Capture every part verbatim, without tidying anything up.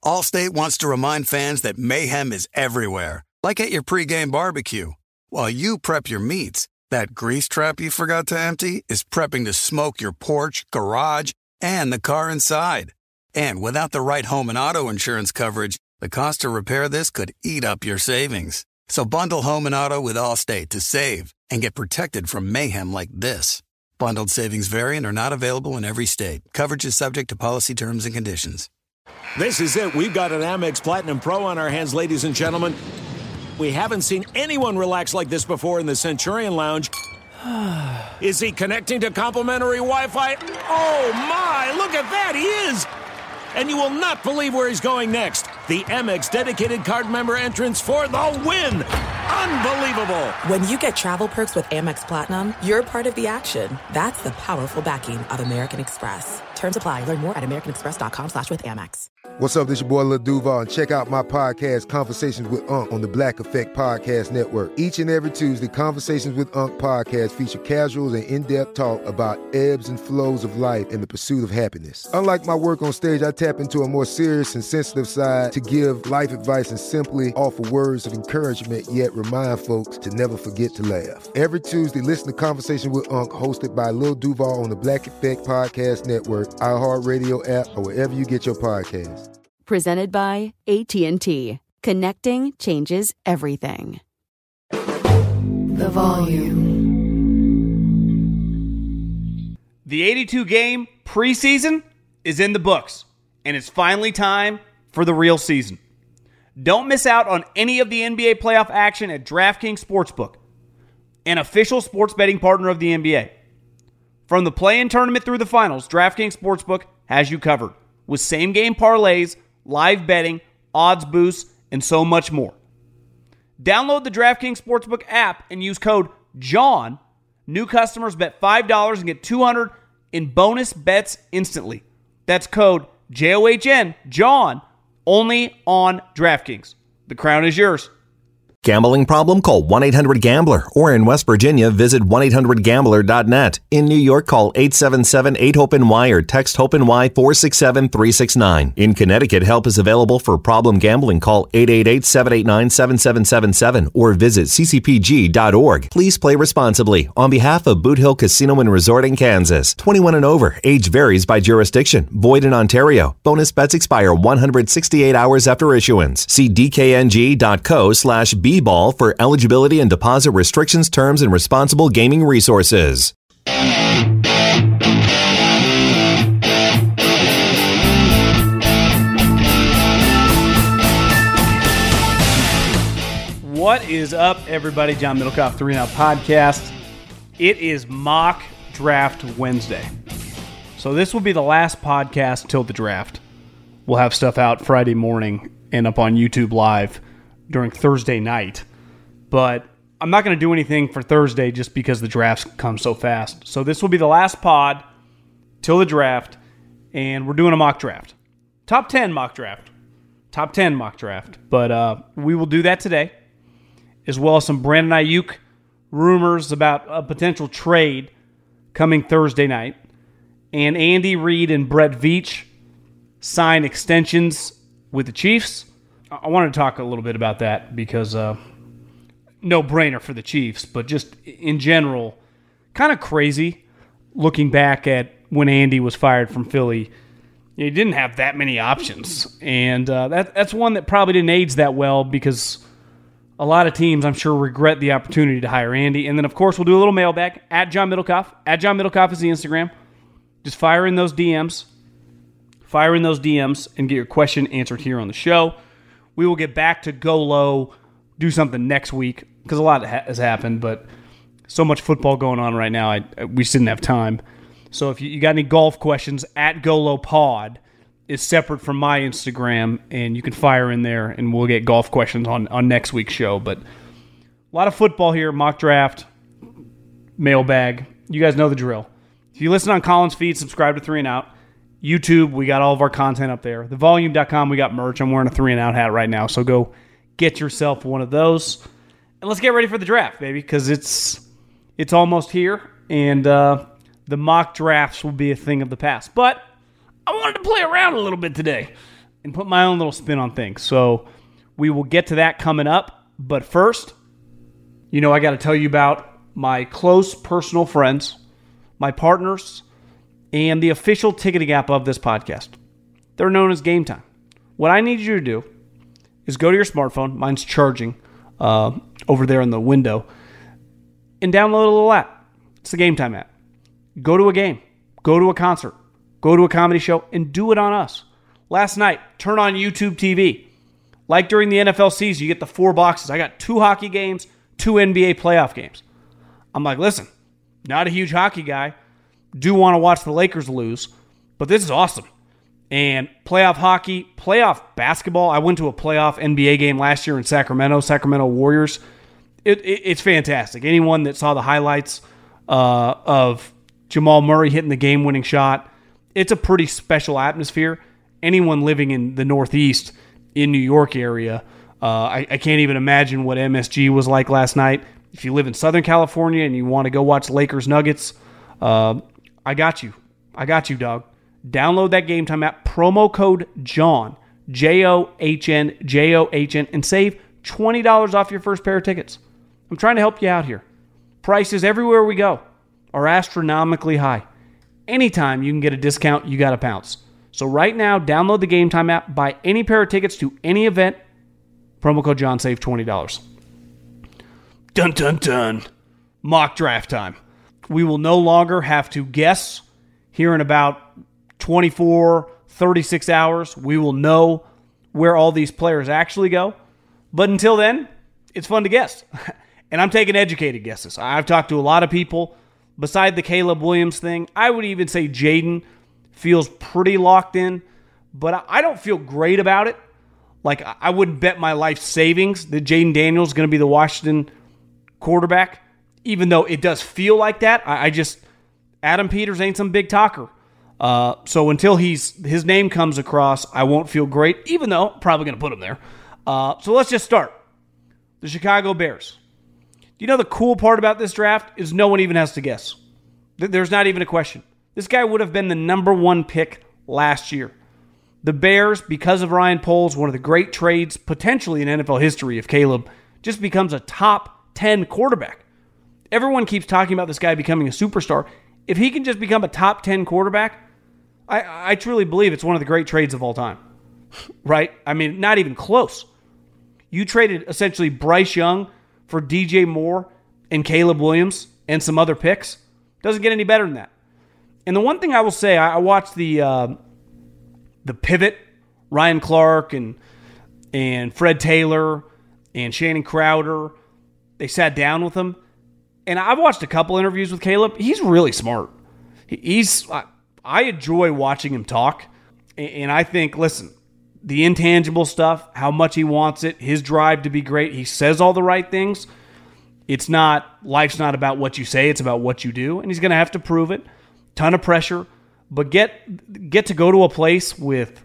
Allstate wants to remind fans that mayhem is everywhere, like at your pregame barbecue. While you prep your meats, that grease trap you forgot to empty is prepping to smoke your porch, garage, and the car inside. And without the right home and auto insurance coverage, the cost to repair this could eat up your savings. So bundle home and auto with Allstate to save and get protected from mayhem like this. Bundled savings vary and are not available in every state. Coverage is subject to policy terms and conditions. This is it. We've got an Amex Platinum Pro on our hands, ladies and gentlemen. We haven't seen anyone relax like this before in the Centurion Lounge. Is he connecting to complimentary Wi-Fi? Oh, my. Look at that. He is. And you will not believe where he's going next. The Amex dedicated card member entrance for the win. Unbelievable. When you get travel perks with Amex Platinum, you're part of the action. That's the powerful backing of American Express. Terms apply. Learn more at americanexpress.com slash with Amex. What's up, this your boy Lil Duval, and check out my podcast, Conversations with Unc, on the Black Effect Podcast Network. Each and every Tuesday, Conversations with Unc podcast feature casuals and in-depth talk about ebbs and flows of life and the pursuit of happiness. Unlike my work on stage, I tap into a more serious and sensitive side to give life advice and simply offer words of encouragement, yet remind folks to never forget to laugh. Every Tuesday, listen to Conversation with Unc, hosted by Lil Duval on the Black Effect Podcast Network, iHeartRadio app, or wherever you get your podcasts. Presented by A T and T. Connecting changes everything. The volume. The eighty-two game preseason is in the books, and it's finally time for the real season. Don't miss out on any of the N B A playoff action at DraftKings Sportsbook, an official sports betting partner of the N B A. From the play-in tournament through the finals, DraftKings Sportsbook has you covered with same-game parlays, live betting, odds boosts, and so much more. Download the DraftKings Sportsbook app and use code JOHN. New customers bet five dollars and get two hundred dollars in bonus bets instantly. That's code J O H N, JOHN, only on DraftKings. The crown is yours. Gambling problem? Call one eight hundred gambler. Or in West Virginia, visit one eight hundred gambler dot net. In New York, call eight seven seven eight hope N Y or text HOPE-NY four six seven three six nine. In Connecticut, help is available for problem gambling. Call eight eight eight seven eight nine seven seven seven seven or visit c c p g dot org. Please play responsibly. On behalf of Boot Hill Casino and Resort in Kansas. twenty-one and over. Age varies by jurisdiction. Void in Ontario. Bonus bets expire one hundred sixty-eight hours after issuance. See d k n g dot co slash b ball for eligibility and deposit restrictions, terms, and responsible gaming resources. What is up, everybody? John Middlecoff, three and Out Podcast. It is Mock Draft Wednesday. So this will be the last podcast till the draft. We'll have stuff out Friday morning and up on YouTube Live during Thursday night. But I'm not going to do anything for Thursday just because the drafts come so fast. So this will be the last pod till the draft, and we're doing a mock draft. Top ten mock draft. Top ten mock draft. But uh, we will do that today, as well as some Brandon Ayuk rumors about a potential trade coming Thursday night. And Andy Reid and Brett Veach sign extensions with the Chiefs. I wanted to talk a little bit about that because uh, no-brainer for the Chiefs, but just in general, kind of crazy looking back at when Andy was fired from Philly. He didn't have that many options, and uh, that that's one that probably didn't age that well because a lot of teams, I'm sure, regret the opportunity to hire Andy. And then, of course, we'll do a little mailbag at John Middlecoff. At John Middlecoff is the Instagram. Just fire in those D Ms. Fire in those D Ms and get your question answered here on the show. We will get back to Go Low, do something next week, because a lot has happened, but so much football going on right now, I, we just didn't have time. So if you, you got any golf questions, at Go Low Pod is separate from my Instagram, and you can fire in there, and we'll get golf questions on, on next week's show. But a lot of football here, mock draft, mailbag. You guys know the drill. If you listen on Colin's feed, subscribe to Three and Out. YouTube, we got all of our content up there. The volume dot com, we got merch. I'm wearing a Three and Out hat right now, so go get yourself one of those. And let's get ready for the draft, baby, because it's it's almost here, and uh, the mock drafts will be a thing of the past. But I wanted to play around a little bit today and put my own little spin on things. So we will get to that coming up. But first, you know, I got to tell you about my close personal friends, my partners, and the official ticketing app of this podcast. They're known as Game Time. What I need you to do is go to your smartphone. Mine's charging uh, over there in the window. And download a little app. It's the Game Time app. Go to a game. Go to a concert. Go to a comedy show and do it on us. Last night, turn on YouTube T V. Like during the N F L season, you get the four boxes. I got two hockey games, two N B A playoff games. I'm like, listen, not a huge hockey guy. Do want to watch the Lakers lose, but this is awesome. And playoff hockey, playoff basketball. I went to a playoff N B A game last year in Sacramento, Sacramento Warriors. It, it, it's fantastic. Anyone that saw the highlights uh, of Jamal Murray hitting the game-winning shot, it's a pretty special atmosphere. Anyone living in the Northeast, in New York area, uh, I, I can't even imagine what M S G was like last night. If you live in Southern California and you want to go watch Lakers Nuggets, uh, I got you. I got you, dog. Download that Game Time app, promo code John, J O H N, J O H N, and save twenty dollars off your first pair of tickets. I'm trying to help you out here. Prices everywhere we go are astronomically high. Anytime you can get a discount, you got to pounce. So right now, download the Game Time app, buy any pair of tickets to any event, promo code John, save twenty dollars. Dun, dun, dun. Mock draft time. We will no longer have to guess here in about twenty-four, thirty-six hours. We will know where all these players actually go. But until then, it's fun to guess. And I'm taking educated guesses. I've talked to a lot of people. Beside the Caleb Williams thing, I would even say Jaden feels pretty locked in. But I don't feel great about it. Like, I wouldn't bet my life savings that Jaden Daniels is going to be the Washington quarterback, even though it does feel like that. I, I just, Adam Peters ain't some big talker. Uh, so until he's his name comes across, I won't feel great, even though I'm probably going to put him there. Uh, so let's just start. The Chicago Bears. Do you know the cool part about this draft is no one even has to guess. There's not even a question. This guy would have been the number one pick last year. The Bears, because of Ryan Poles, one of the great trades potentially in N F L history if Caleb just becomes a top ten quarterback. Everyone keeps talking about this guy becoming a superstar. If he can just become a top ten quarterback, I, I truly believe it's one of the great trades of all time. Right? I mean, not even close. You traded essentially Bryce Young for D J Moore and Caleb Williams and some other picks. Doesn't get any better than that. And the one thing I will say, I, I watched the uh, the pivot, Ryan Clark and and Fred Taylor and Shannon Crowder. They sat down with him. And I've watched a couple interviews with Caleb. He's really smart. He's I, I enjoy watching him talk. And I think, listen, the intangible stuff, how much he wants it, his drive to be great, he says all the right things. It's not, life's not about what you say, it's about what you do. And he's going to have to prove it. Ton of pressure. But get get to go to a place with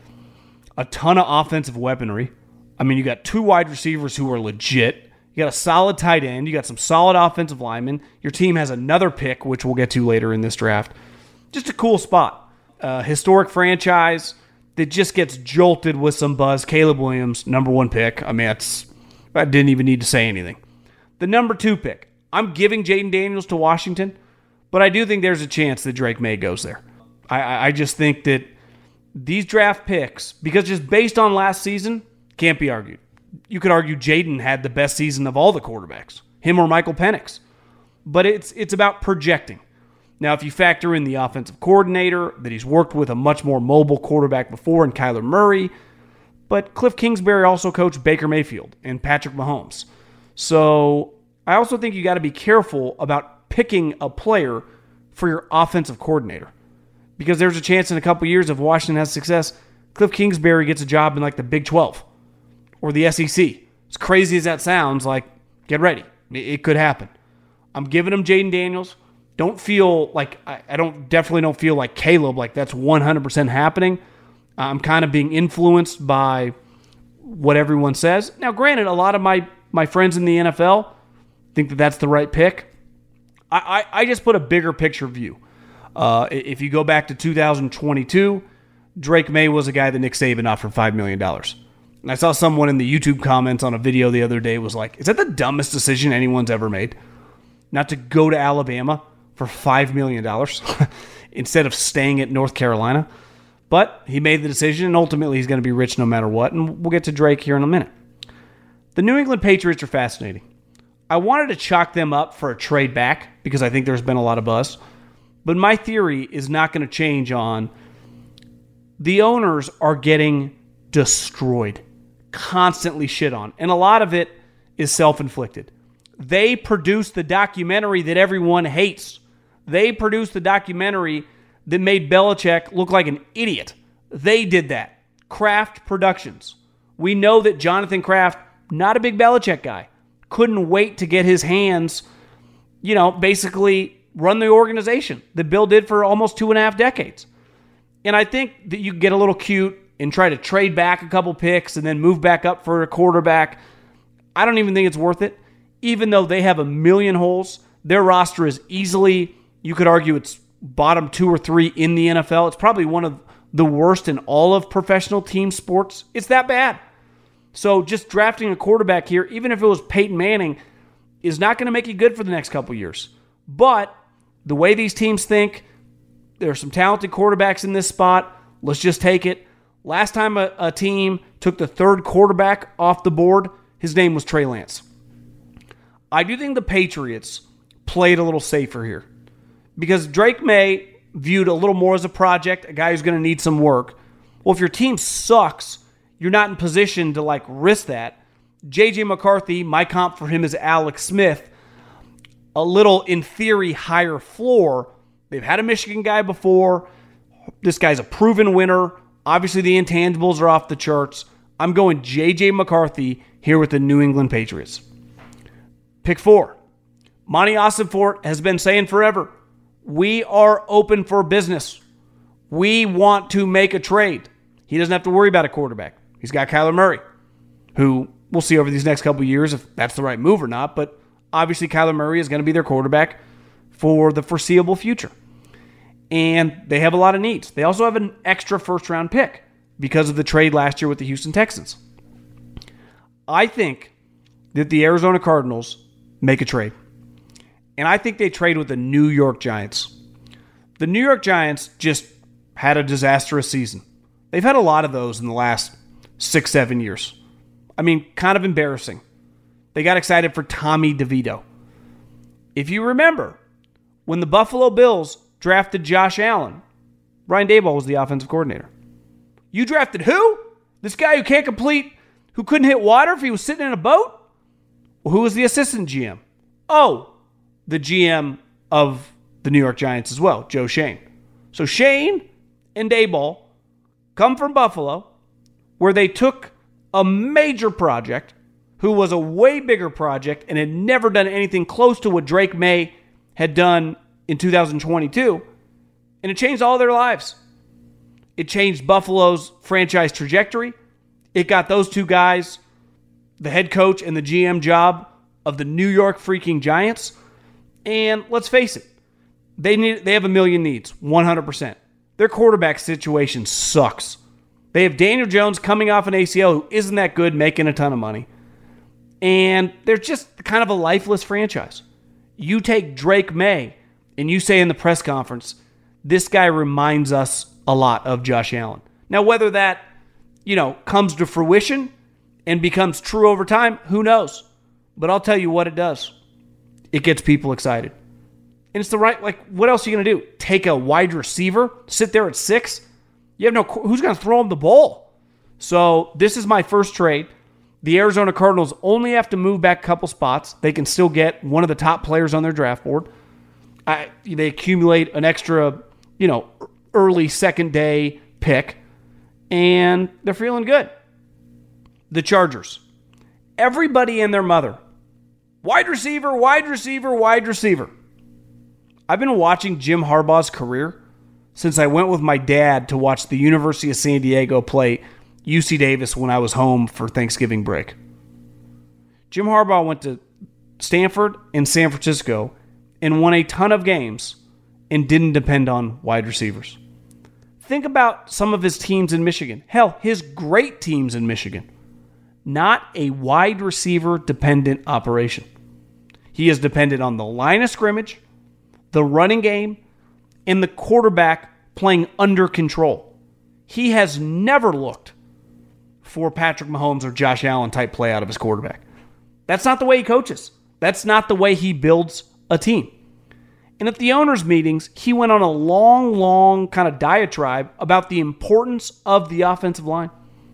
a ton of offensive weaponry. I mean, you got two wide receivers who are legit. You got a solid tight end. You got some solid offensive linemen. Your team has another pick, which we'll get to later in this draft. Just a cool spot. Uh, historic franchise that just gets jolted with some buzz. Caleb Williams, number one pick. I mean, that's, I didn't even need to say anything. The number two pick. I'm giving Jaden Daniels to Washington, but I do think there's a chance that Drake May goes there. I, I just think that these draft picks, because just based on last season, can't be argued. You could argue Jaden had the best season of all the quarterbacks, him or Michael Penix. But it's it's about projecting. Now, if you factor in the offensive coordinator, that he's worked with a much more mobile quarterback before in Kyler Murray, but Cliff Kingsbury also coached Baker Mayfield and Patrick Mahomes. So I also think you got to be careful about picking a player for your offensive coordinator. Because there's a chance in a couple years if Washington has success, Cliff Kingsbury gets a job in like the Big twelve or the S E C. As crazy as that sounds, like, get ready. It could happen. I'm giving him Jaden Daniels. Don't feel like, I, I don't definitely don't feel like Caleb, like that's one hundred percent happening. I'm kind of being influenced by what everyone says. Now, granted, a lot of my, my friends in the N F L think that that's the right pick. I, I, I just put a bigger picture view. Uh, if you go back to two thousand twenty-two, Drake May was a guy that Nick Saban offered five million dollars. And I saw someone in the YouTube comments on a video the other day was like, is that the dumbest decision anyone's ever made? Not to go to Alabama for five million dollars instead of staying at North Carolina. But he made the decision, and ultimately he's going to be rich no matter what. And we'll get to Drake here in a minute. The New England Patriots are fascinating. I wanted to chalk them up for a trade back because I think there's been a lot of buzz. But my theory is not going to change on the owners are getting destroyed, constantly shit on. And a lot of it is self-inflicted. They produced the documentary that everyone hates. They produced the documentary that made Belichick look like an idiot. They did that. Kraft Productions. We know that Jonathan Kraft, not a big Belichick guy, couldn't wait to get his hands, you know, basically run the organization that Bill did for almost two and a half decades. And I think that you get a little cute and try to trade back a couple picks and then move back up for a quarterback. I don't even think it's worth it. Even though they have a million holes, their roster is easily, you could argue it's bottom two or three in the N F L. It's probably one of the worst in all of professional team sports. It's that bad. So just drafting a quarterback here, even if it was Peyton Manning, is not going to make you good for the next couple years. But the way these teams think, there are some talented quarterbacks in this spot. Let's just take it. Last time a, a team took the third quarterback off the board, his name was Trey Lance. I do think the Patriots played a little safer here because Drake May viewed a little more as a project, a guy who's going to need some work. Well, if your team sucks, you're not in position to like risk that. J J McCarthy, my comp for him is Alex Smith, a little, in theory, higher floor. They've had a Michigan guy before. This guy's a proven winner. Obviously, the intangibles are off the charts. I'm going J J McCarthy here with the New England Patriots. Pick four. Monty Ossenfort has been saying forever, we are open for business. We want to make a trade. He doesn't have to worry about a quarterback. He's got Kyler Murray, who we'll see over these next couple of years if that's the right move or not. But obviously, Kyler Murray is going to be their quarterback for the foreseeable future. And they have a lot of needs. They also have an extra first-round pick because of the trade last year with the Houston Texans. I think that the Arizona Cardinals make a trade. And I think they trade with the New York Giants. The New York Giants just had a disastrous season. They've had a lot of those in the last six, seven years. I mean, kind of embarrassing. They got excited for Tommy DeVito. If you remember, when the Buffalo Bills drafted Josh Allen, Brian Daboll was the offensive coordinator. You drafted who? This guy who can't complete, who couldn't hit water if he was sitting in a boat? Well, who was the assistant G M? Oh, the G M of the New York Giants as well, Joe Schoen. So Schoen and Daboll come from Buffalo, where they took a major project, who was a way bigger project and had never done anything close to what Drake May had done in two thousand twenty-two, and it changed all their lives. It changed Buffalo's franchise trajectory. It got those two guys the head coach and the G M job of the New York freaking Giants. And let's face it, they need they have a million needs, one hundred percent. Their quarterback situation sucks. They have Daniel Jones coming off an A C L who isn't that good, making a ton of money. And they're just kind of a lifeless franchise. You take Drake May and you say in the press conference, this guy reminds us a lot of Josh Allen. Now, whether that, you know, comes to fruition and becomes true over time, who knows? But I'll tell you what it does. It gets people excited. And it's the right, like, what else are you going to do? Take a wide receiver, sit there at six? You have no, who's going to throw him the ball? So this is my first trade. The Arizona Cardinals only have to move back a couple spots. They can still get one of the top players on their draft board. I, they accumulate an extra, you know, early second day pick, and they're feeling good. The Chargers. Everybody and their mother. Wide receiver, wide receiver, wide receiver. I've been watching Jim Harbaugh's career since I went with my dad to watch the University of San Diego play U C Davis when I was home for Thanksgiving break. Jim Harbaugh went to Stanford and San Francisco and won a ton of games and didn't depend on wide receivers. think about some of his teams in Michigan. Hell, his great teams in Michigan. Not a wide receiver dependent operation. He is dependent on the line of scrimmage, the running game, and the quarterback playing under control. He has never looked for Patrick Mahomes or Josh Allen type play out of his quarterback. That's not the way he coaches. That's not the way he builds a team. And at the owners' meetings, he went on a long, long kind of diatribe about the importance of the offensive line.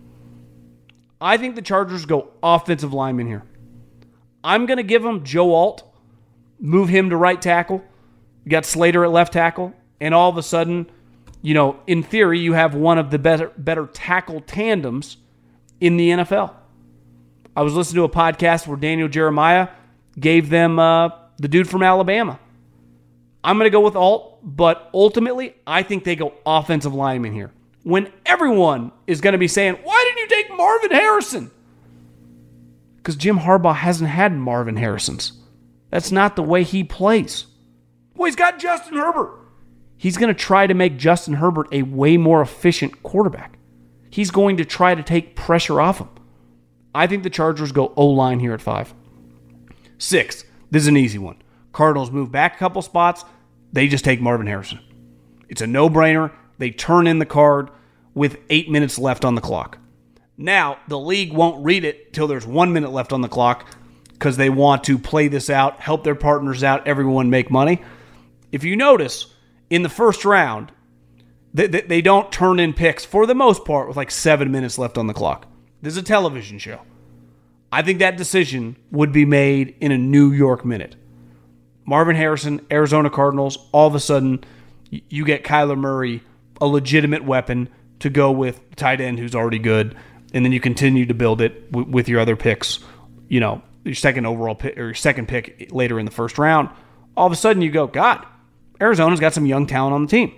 I think the Chargers go offensive lineman here. I'm going to give him Joe Alt, move him to right tackle. You got Slater at left tackle, and all of a sudden, you know, in theory, you have one of the better, better tackle tandems in the N F L. I was listening to a podcast where Daniel Jeremiah gave them uh, the dude from Alabama. I'm going to go with Alt, but ultimately, I think they go offensive lineman here. When everyone is going to be saying, why didn't you take Marvin Harrison? Because Jim Harbaugh hasn't had Marvin Harrisons. That's not the way he plays. Well, he's got Justin Herbert. He's going to try to make Justin Herbert a way more efficient quarterback. He's going to try to take pressure off him. I think the Chargers go O-line here at five. Six. This is an easy one. Cardinals move back a couple spots. They just take Marvin Harrison. It's a no-brainer. They turn in the card with eight minutes left on the clock. Now, the league won't read it till there's one minute left on the clock because they want to play this out, help their partners out, everyone make money. If you notice, in the first round, they, they, they don't turn in picks for the most part with like seven minutes left on the clock. This is a television show. I think that decision would be made in a New York minute. Marvin Harrison, Arizona Cardinals, all of a sudden you get Kyler Murray, a legitimate weapon to go with tight end who's already good, and then you continue to build it w- with your other picks, you know, your second overall pick or your second pick later in the first round. All of a sudden you go, God, Arizona's got some young talent on the team.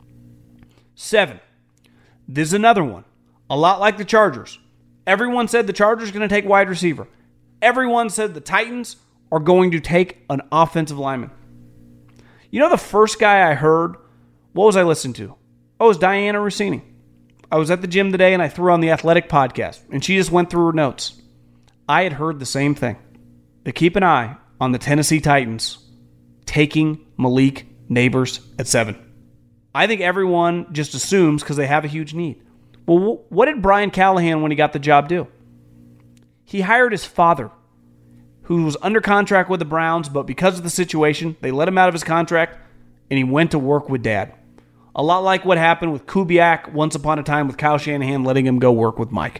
Seven. This is another one. A lot like the Chargers. Everyone said the Chargers are going to take wide receiver. Everyone said the Titans are going to take an offensive lineman. You know the first guy I heard, what was I listening to? Oh, it was Diana Rossini. I was at the gym today and I threw on the Athletic podcast, and she just went through her notes. I had heard the same thing. They keep an eye on the Tennessee Titans taking Malik Neighbors at seven. I think everyone just assumes because they have a huge need. Well, what did Brian Callahan, when he got the job, do? He hired his father, who was under contract with the Browns, but because of the situation, they let him out of his contract, and he went to work with Dad. A lot like what happened with Kubiak once upon a time with Kyle Shanahan letting him go work with Mike.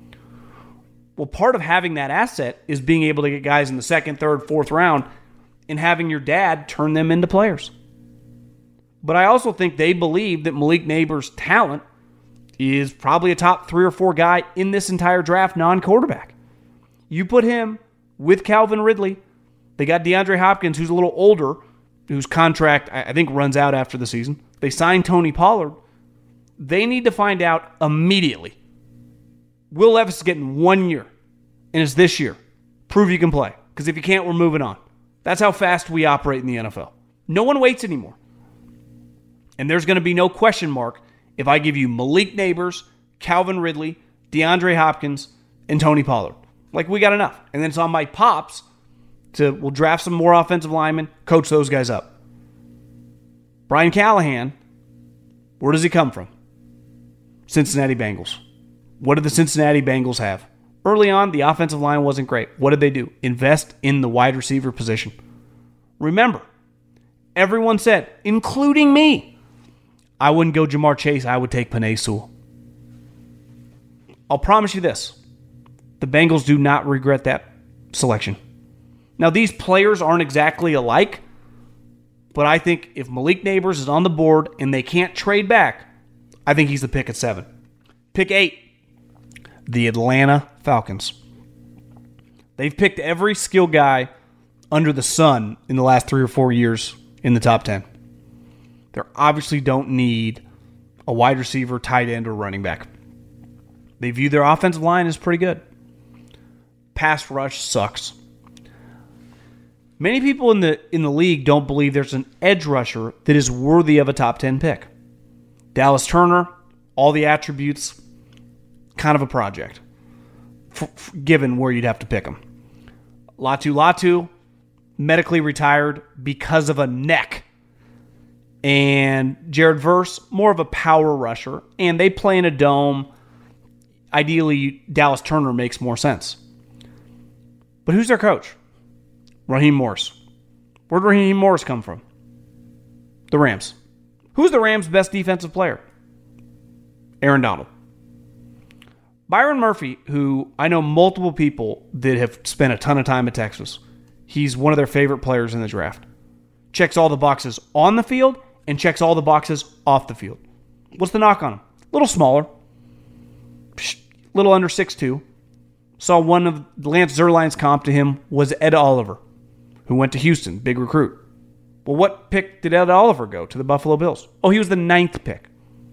Well, part of having that asset is being able to get guys in the second, third, fourth round and having your dad turn them into players. But I also think they believe that Malik Neighbors' talent is probably a top three or four guy in this entire draft, non-quarterback. You put him with Calvin Ridley. They got DeAndre Hopkins, who's a little older, whose contract, I think, runs out after the season. They signed Tony Pollard. They need to find out immediately. Will Levis is getting one year, and it's this year. Prove you can play. Because if you can't, we're moving on. That's how fast we operate in the N F L. No one waits anymore. And there's going to be no question mark if I give you Malik Neighbors, Calvin Ridley, DeAndre Hopkins, and Tony Pollard. Like, we got enough. And then it's on my pops to, we'll draft some more offensive linemen, coach those guys up. Brian Callahan, where does he come from? Cincinnati Bengals. What did the Cincinnati Bengals have? Early on, the offensive line wasn't great. What did they do? Invest in the wide receiver position. Remember, everyone said, including me, I wouldn't go Jamar Chase. I would take Penei Sewell. I'll promise you this. The Bengals do not regret that selection. Now, these players aren't exactly alike, but I think if Malik Neighbors is on the board and they can't trade back, I think he's the pick at seven. Pick eight, the Atlanta Falcons. They've picked every skill guy under the sun in the last three or four years in the top ten. They obviously don't need a wide receiver, tight end, or running back. They view their offensive line as pretty good. Pass rush sucks. Many people in the in the league don't believe there's an edge rusher that is worthy of a top ten pick. Dallas Turner, all the attributes, kind of a project, f- f- given where you'd have to pick him. Latu Latu, medically retired because of a neck. And Jared Verse, more of a power rusher. And they play in a dome. Ideally, Dallas Turner makes more sense. But who's their coach? Raheem Morris. Where'd Raheem Morris come from? The Rams. Who's the Rams' best defensive player? Aaron Donald. Byron Murphy, who I know multiple people that have spent a ton of time at Texas. He's one of their favorite players in the draft. Checks all the boxes on the field and checks all the boxes off the field. What's the knock on him? A little smaller. A little under six two. Saw one of Lance Zierlein's comp to him was Ed Oliver, who went to Houston, big recruit. Well, what pick did Ed Oliver go to the Buffalo Bills? Oh, he was the ninth pick.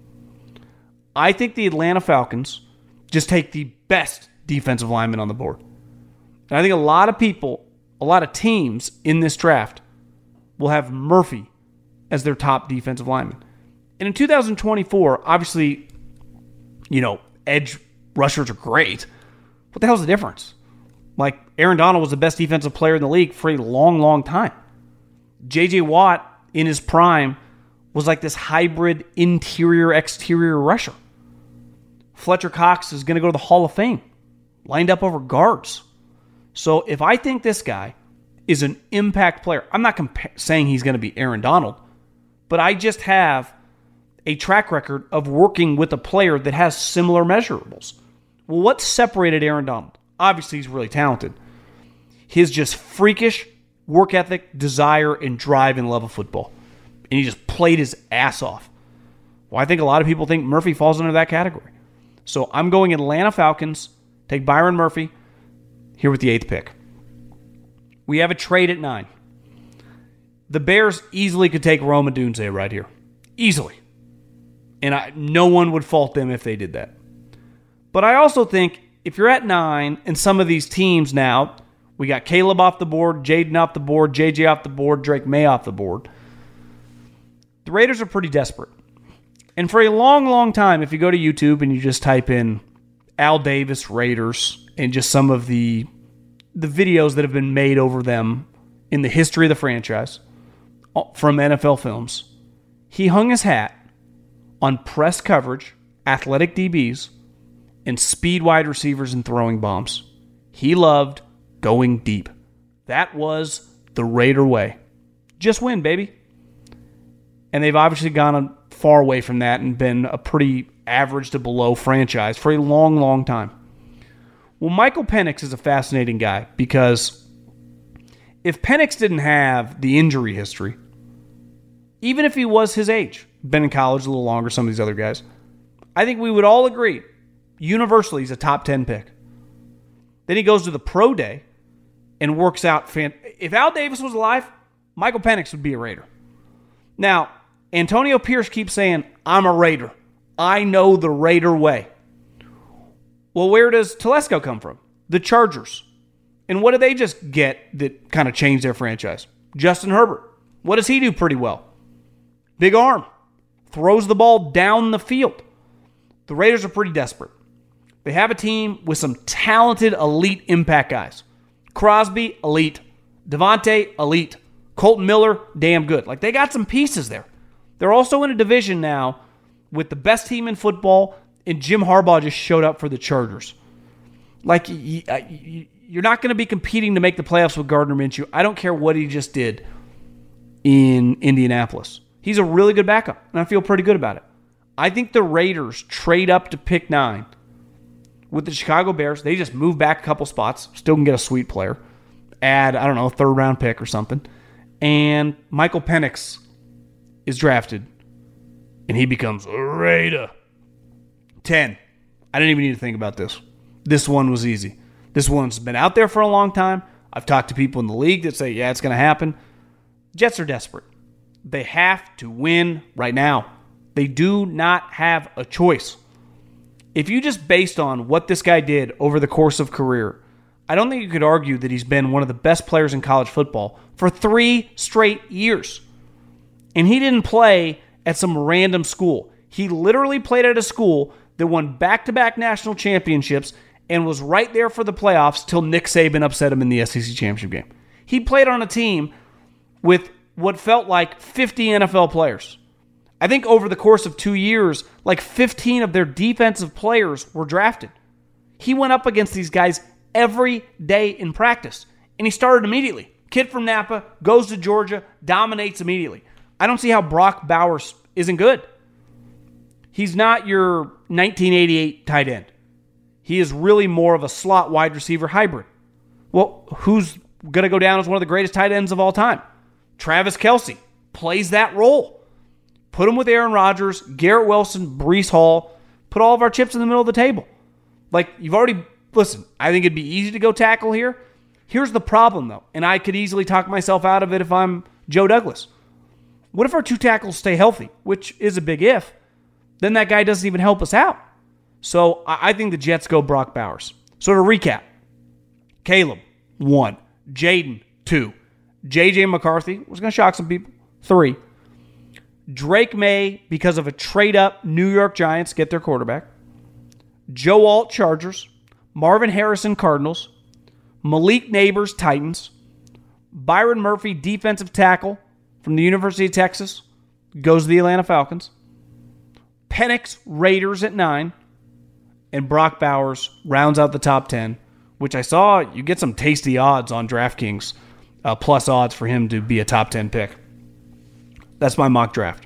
I think the Atlanta Falcons just take the best defensive lineman on the board. And I think a lot of people, a lot of teams in this draft will have Murphy as their top defensive lineman. And in two thousand twenty-four, obviously, you know, edge rushers are great. What the hell's the difference? Like, Aaron Donald was the best defensive player in the league for a long, long time. J J Watt, in his prime, was like this hybrid interior-exterior rusher. Fletcher Cox is going to go to the Hall of Fame, lined up over guards. So if I think this guy is an impact player, I'm not compa- saying he's going to be Aaron Donald, but I just have a track record of working with a player that has similar measurables. Well, what separated Aaron Donald? Obviously, he's really talented. His just freakish work ethic, desire, and drive and love of football. And he just played his ass off. Well, I think a lot of people think Murphy falls under that category. So I'm going Atlanta Falcons, take Byron Murphy, here with the eighth pick. We have a trade at nine. The Bears easily could take Rome Odunze right here. Easily. And I, no one would fault them if they did that. But I also think if you're at nine, and some of these teams now, we got Caleb off the board, Jaden off the board, J J off the board, Drake May off the board. The Raiders are pretty desperate. And for a long, long time, if you go to YouTube and you just type in Al Davis Raiders and just some of the, the videos that have been made over them in the history of the franchise from N F L Films, he hung his hat on press coverage, athletic D Bs, and speed wide receivers and throwing bombs. He loved going deep. That was the Raider way. Just win, baby. And they've obviously gone far away from that and been a pretty average to below franchise for a long, long time. Well, Michael Penix is a fascinating guy because if Penix didn't have the injury history, even if he was his age, been in college a little longer, some of these other guys, I think we would all agree, universally, he's a top ten pick. Then he goes to the pro day and works out. Fan- if Al Davis was alive, Michael Penix would be a Raider. Now, Antonio Pierce keeps saying, I'm a Raider. I know the Raider way. Well, where does Telesco come from? The Chargers. And what did they just get that kind of changed their franchise? Justin Herbert. What does he do pretty well? Big arm. Throws the ball down the field. The Raiders are pretty desperate. They have a team with some talented elite impact guys. Crosby, elite. Devontae, elite. Colton Miller, damn good. Like, they got some pieces there. They're also in a division now with the best team in football, and Jim Harbaugh just showed up for the Chargers. Like, you're not going to be competing to make the playoffs with Gardner Minshew. I don't care what he just did in Indianapolis. He's a really good backup, and I feel pretty good about it. I think the Raiders trade up to pick nine with the Chicago Bears. They just move back a couple spots, still can get a sweet player, add, I don't know, a third-round pick or something, and Michael Penix is drafted, and he becomes a Raider. ten. I didn't even need to think about this. This one was easy. This one's been out there for a long time. I've talked to people in the league that say, yeah, it's going to happen. Jets are desperate. They have to win right now. They do not have a choice. If you just based on what this guy did over the course of career, I don't think you could argue that he's been one of the best players in college football for three straight years. And he didn't play at some random school. He literally played at a school that won back-to-back national championships and was right there for the playoffs till Nick Saban upset him in the S E C championship game. He played on a team with what felt like fifty N F L players. I think over the course of two years, like fifteen of their defensive players were drafted. He went up against these guys every day in practice, and he started immediately. Kid from Napa, goes to Georgia, dominates immediately. I don't see how Brock Bowers isn't good. He's not your nineteen eighty-eight tight end. He is really more of a slot wide receiver hybrid. Well, who's going to go down as one of the greatest tight ends of all time? Travis Kelce plays that role. Put him with Aaron Rodgers, Garrett Wilson, Breece Hall. Put all of our chips in the middle of the table. Like, you've already... Listen, I think it'd be easy to go tackle here. Here's the problem, though, and I could easily talk myself out of it if I'm Joe Douglas. What if our two tackles stay healthy, which is a big if? Then that guy doesn't even help us out. So I think the Jets go Brock Bowers. So to recap, Caleb, one. Jaden, two. J J McCarthy was going to shock some people, three. Drake May, because of a trade-up, New York Giants get their quarterback. Joe Alt, Chargers. Marvin Harrison, Cardinals. Malik Neighbors, Titans. Byron Murphy, defensive tackle from the University of Texas, goes to the Atlanta Falcons. Penix, Raiders at nine. And Brock Bowers rounds out the top ten, which I saw you get some tasty odds on DraftKings, uh, plus odds for him to be a top ten pick. That's my mock draft.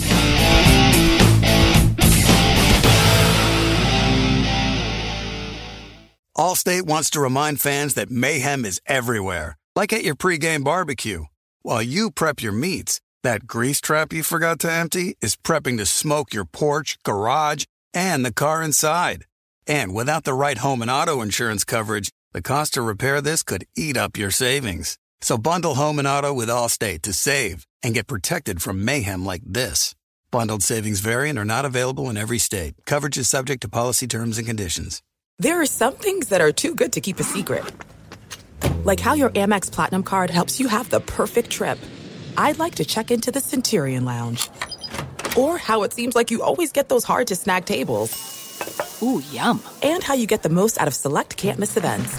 Allstate wants to remind fans that mayhem is everywhere, like at your pregame barbecue. While you prep your meats, that grease trap you forgot to empty is prepping to smoke your porch, garage, and the car inside. And without the right home and auto insurance coverage, the cost to repair this could eat up your savings. So bundle home and auto with Allstate to save and get protected from mayhem like this. Bundled savings vary and are not available in every state. Coverage is subject to policy terms and conditions. There are some things that are too good to keep a secret. Like how your Amex Platinum card helps you have the perfect trip. I'd like to check into the Centurion Lounge. Or how it seems like you always get those hard-to-snag tables. Ooh, yum. And how you get the most out of select can't-miss events.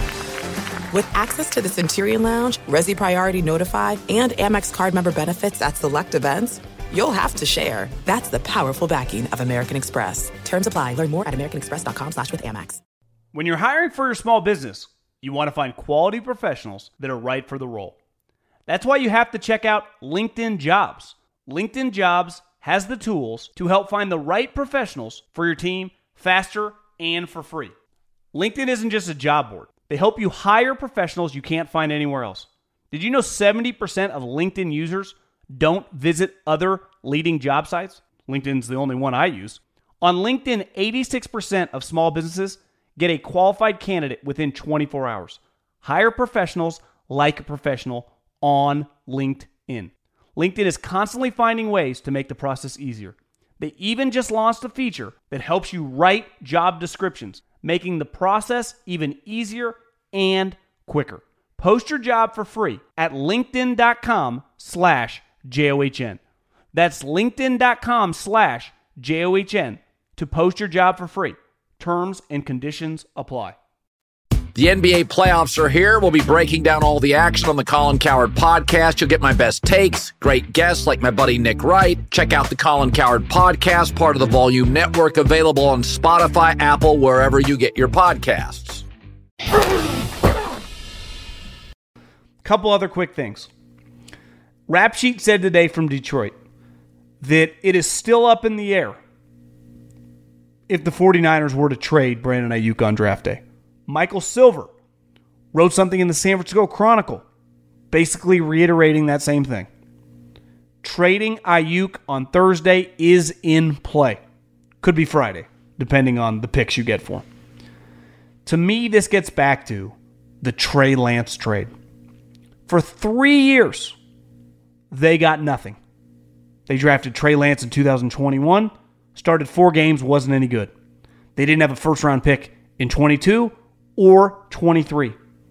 With access to the Centurion Lounge, Resi Priority Notify, and Amex card member benefits at select events, you'll have to share. That's the powerful backing of American Express. Terms apply. Learn more at americanexpress.com slash with Amex. When you're hiring for your small business, you want to find quality professionals that are right for the role. That's why you have to check out LinkedIn Jobs. LinkedIn Jobs has the tools to help find the right professionals for your team faster and for free. LinkedIn isn't just a job board. They help you hire professionals you can't find anywhere else. Did you know seventy percent of LinkedIn users don't visit other leading job sites? LinkedIn's the only one I use. On LinkedIn, eighty-six percent of small businesses get a qualified candidate within twenty-four hours. Hire professionals like a professional on LinkedIn. LinkedIn is constantly finding ways to make the process easier. They even just launched a feature that helps you write job descriptions, making the process even easier and quicker. Post your job for free at linkedin.com slash J-O-H-N. That's linkedin.com slash J-O-H-N to post your job for free. Terms and conditions apply. The N B A playoffs are here. We'll be breaking down all the action on the Colin Cowherd podcast. You'll get my best takes, great guests like my buddy Nick Wright. Check out the Colin Cowherd podcast, part of the Volume Network, available on Spotify, Apple, wherever you get your podcasts. Couple other quick things. Rap Sheet said today from Detroit that it is still up in the air if the 49ers were to trade Brandon Ayuk on draft day. Michael Silver wrote something in the San Francisco Chronicle, basically reiterating that same thing. Trading Ayuk on Thursday is in play. Could be Friday, depending on the picks you get for him. To me, this gets back to the Trey Lance trade. For three years, they got nothing. They drafted Trey Lance in two thousand twenty-one, started four games, wasn't any good. They didn't have a first-round pick in twenty-two or twenty-three.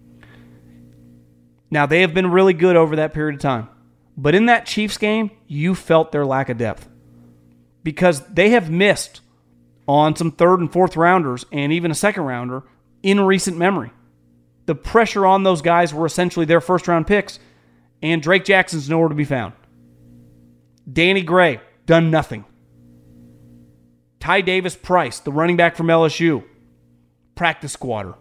Now, they have been really good over that period of time. But in that Chiefs game, you felt their lack of depth. because they have missed on some third and fourth rounders and even a second rounder in recent memory. The pressure on those guys were essentially their first round picks, and Drake Jackson's nowhere to be found. Danny Gray, done nothing. Ty Davis Price, the running back from L S U, practice squatter.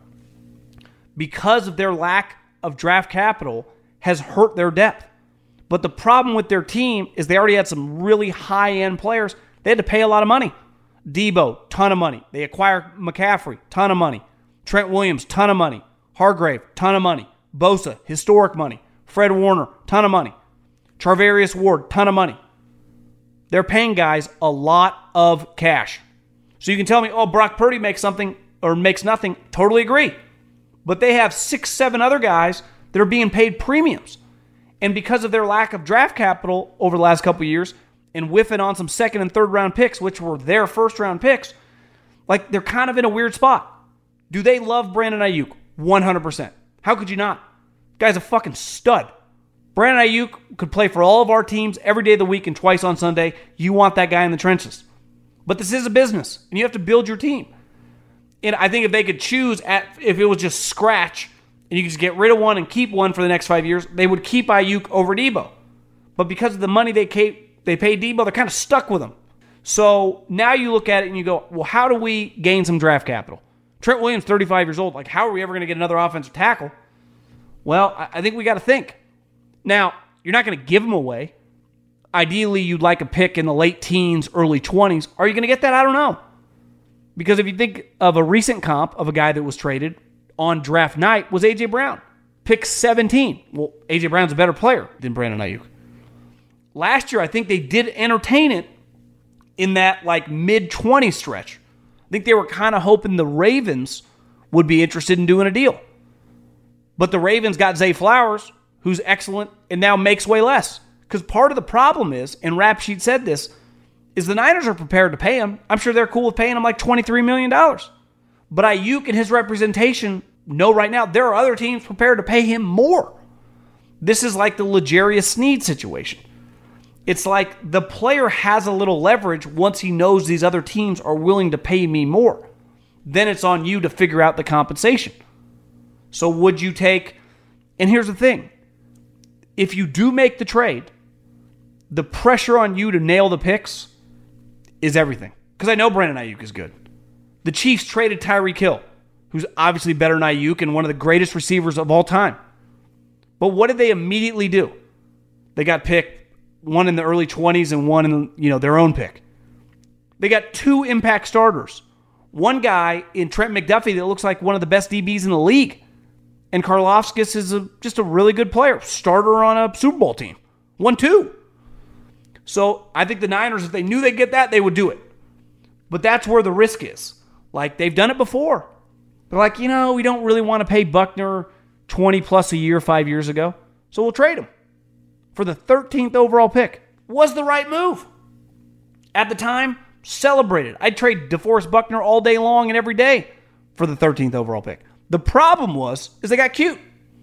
Because of their lack of draft capital, has hurt their depth. But the problem with their team is they already had some really high-end players. They had to pay a lot of money. Debo, ton of money. They acquired McCaffrey, ton of money. Trent Williams, ton of money. Hargrave, ton of money. Bosa, historic money. Fred Warner, ton of money. Charvarius Ward, ton of money. They're paying guys a lot of cash. So you can tell me, oh, Brock Purdy makes something or makes nothing. Totally agree. But they have six, seven other guys that are being paid premiums. And because of their lack of draft capital over the last couple of years and whiffing on some second and third round picks, which were their first round picks, like they're kind of in a weird spot. Do they love Brandon Ayuk? one hundred percent. How could you not? Guy's a fucking stud. Brandon Ayuk could play for all of our teams every day of the week and twice on Sunday. You want that guy in the trenches. But this is a business, and you have to build your team. And I think if they could choose, at, if it was just scratch, and you could just get rid of one and keep one for the next five years, they would keep Ayuk over Debo. But because of the money they keep, they pay Debo, they're kind of stuck with him. So now you look at it and you go, well, how do we gain some draft capital? Trent Williams, thirty-five years old. Like, how are we ever going to get another offensive tackle? Well, I think we got to think. Now, you're not going to give him away. Ideally, you'd like a pick in the late teens, early twenties. Are you going to get that? I don't know. Because if you think of a recent comp of a guy that was traded on draft night was A J Brown. Pick seventeen. Well, A J Brown's a better player than Brandon Ayuk. Last year, I think they did entertain it in that like mid-twenties stretch. I think they were kind of hoping the Ravens would be interested in doing a deal. But the Ravens got Zay Flowers, who's excellent, and now makes way less. Because part of the problem is, and Rap Sheet said this, is the Niners are prepared to pay him. I'm sure they're cool with paying him like twenty-three million dollars. But Ayuk and his representation know right now there are other teams prepared to pay him more. This is like the L'Jarius Sneed situation. It's like the player has a little leverage once he knows these other teams are willing to pay me more. Then it's on you to figure out the compensation. So would you take, and here's the thing, if you do make the trade, the pressure on you to nail the picks is everything. Because I know Brandon Ayuk is good. The Chiefs traded Tyreek Hill, who's obviously better than Ayuk and one of the greatest receivers of all time. But what did they immediately do? They got picked, one in the early twenties and one in, you know, their own pick. They got two impact starters. One guy in Trent McDuffie that looks like one of the best D Bs in the league. And Karlaftis is a, just a really good player. Starter on a Super Bowl team. One, two. So I think the Niners, if they knew they'd get that, they would do it. But that's where the risk is. Like, they've done it before. They're like, you know, we don't really want to pay Buckner twenty plus a year five years ago, so we'll trade him for the thirteenth overall pick. Was the right move. At the time, celebrated. I'd trade DeForest Buckner all day long and every day for the thirteenth overall pick. The problem was, is they got cute.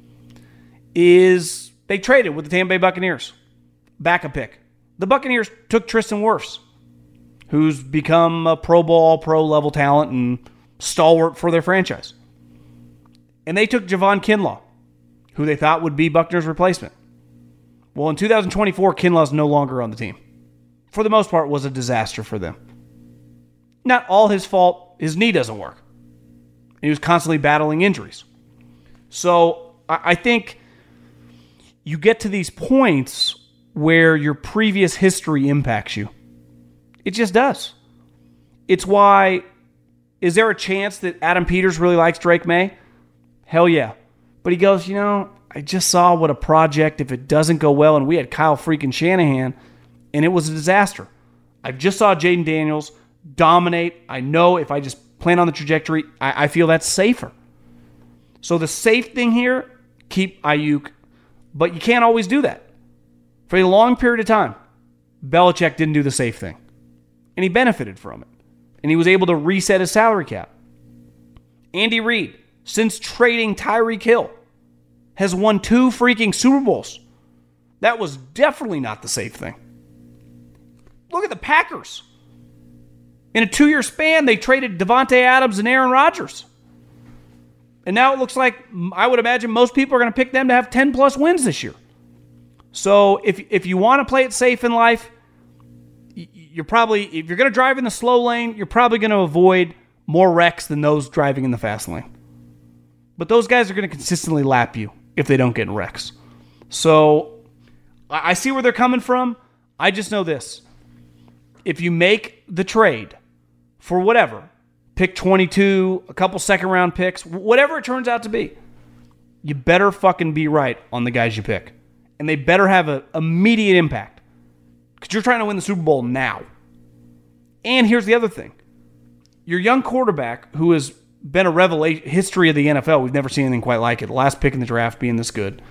Is they traded with the Tampa Bay Buccaneers. Backup pick. The Buccaneers took Tristan Wirfs, who's become a Pro Bowl, Pro level talent and stalwart for their franchise. And they took Javon Kinlaw, who they thought would be Buckner's replacement. Well, in two thousand twenty-four, Kinlaw's no longer on the team. For the most part, it was a disaster for them. Not all his fault. His knee doesn't work. He was constantly battling injuries. So I think you get to these points where your previous history impacts you. It just does. It's why, is there a chance that Adam Peters really likes Drake May? Hell yeah. But he goes, you know, I just saw what a project, if it doesn't go well, and we had Kyle freaking Shanahan, and it was a disaster. I just saw Jaden Daniels dominate. I know if I just plan on the trajectory, I, I feel that's safer. So the safe thing here, keep Ayuk, but you can't always do that. For a long period of time, Belichick didn't do the safe thing. And he benefited from it. And he was able to reset his salary cap. Andy Reid, since trading Tyreek Hill, has won two freaking Super Bowls. That was definitely not the safe thing. Look at the Packers. In a two-year span, they traded Devontae Adams and Aaron Rodgers. And now it looks like, I would imagine most people are going to pick them to have ten-plus wins this year. So if if you want to play it safe in life, you're probably, if you're going to drive in the slow lane, you're probably going to avoid more wrecks than those driving in the fast lane. But those guys are going to consistently lap you if they don't get in wrecks. So I see where they're coming from. I just know this. If you make the trade for whatever, pick twenty-two, a couple second round picks, whatever it turns out to be, you better fucking be right on the guys you pick. And they better have an immediate impact. Because you're trying to win the Super Bowl now. And here's the other thing. Your young quarterback, who has been a revelation, history of the N F L, we've never seen anything quite like it, the last pick in the draft being this good.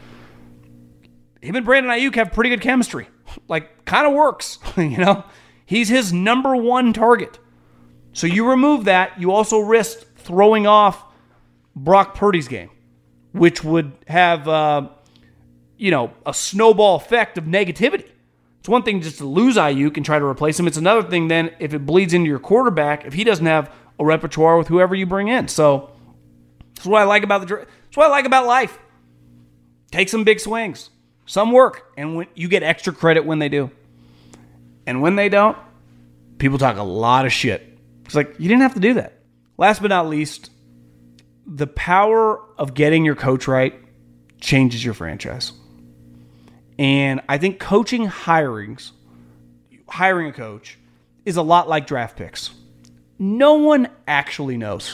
Him and Brandon Ayuk have pretty good chemistry. Like, kind of works, you know? He's his number one target. So you remove that, you also risk throwing off Brock Purdy's game, which would have, uh, you know, a snowball effect of negativity. It's one thing just to lose Ayuk and try to replace him. It's another thing then if it bleeds into your quarterback, if he doesn't have a repertoire with whoever you bring in. So that's what I like about the that's what I like about life. Take some big swings. Some work, and when you get extra credit when they do. And when they don't, people talk a lot of shit. It's like, you didn't have to do that. Last but not least, the power of getting your coach right changes your franchise. And I think coaching hirings, hiring a coach, is a lot like draft picks. No one actually knows.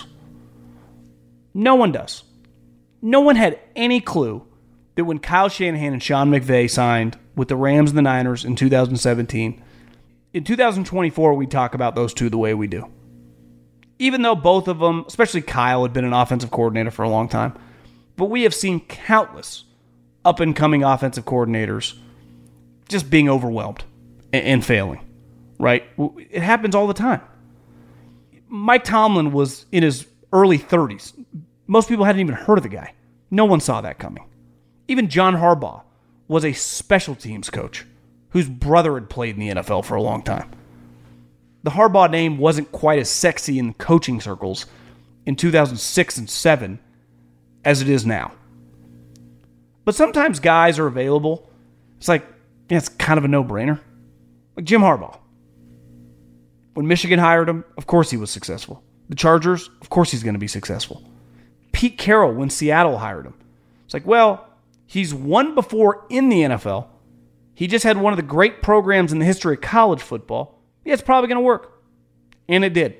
No one does. No one had any clue that when Kyle Shanahan and Sean McVay signed with the Rams and the Niners in two thousand seventeen, in two thousand twenty-four, we talk about those two the way we do. Even though both of them, especially Kyle, had been an offensive coordinator for a long time. But we have seen countless up-and-coming offensive coordinators just being overwhelmed and, and failing, right? It happens all the time. Mike Tomlin was in his early thirties. Most people hadn't even heard of the guy. No one saw that coming. Even John Harbaugh was a special teams coach whose brother had played in the N F L for a long time. The Harbaugh name wasn't quite as sexy in coaching circles in two thousand six and seven as it is now. But sometimes guys are available. It's like, yeah, it's kind of a no-brainer. Like Jim Harbaugh. When Michigan hired him, of course he was successful. The Chargers, of course he's going to be successful. Pete Carroll, when Seattle hired him. It's like, well, he's won before in the N F L. He just had one of the great programs in the history of college football. Yeah, it's probably going to work. And it did.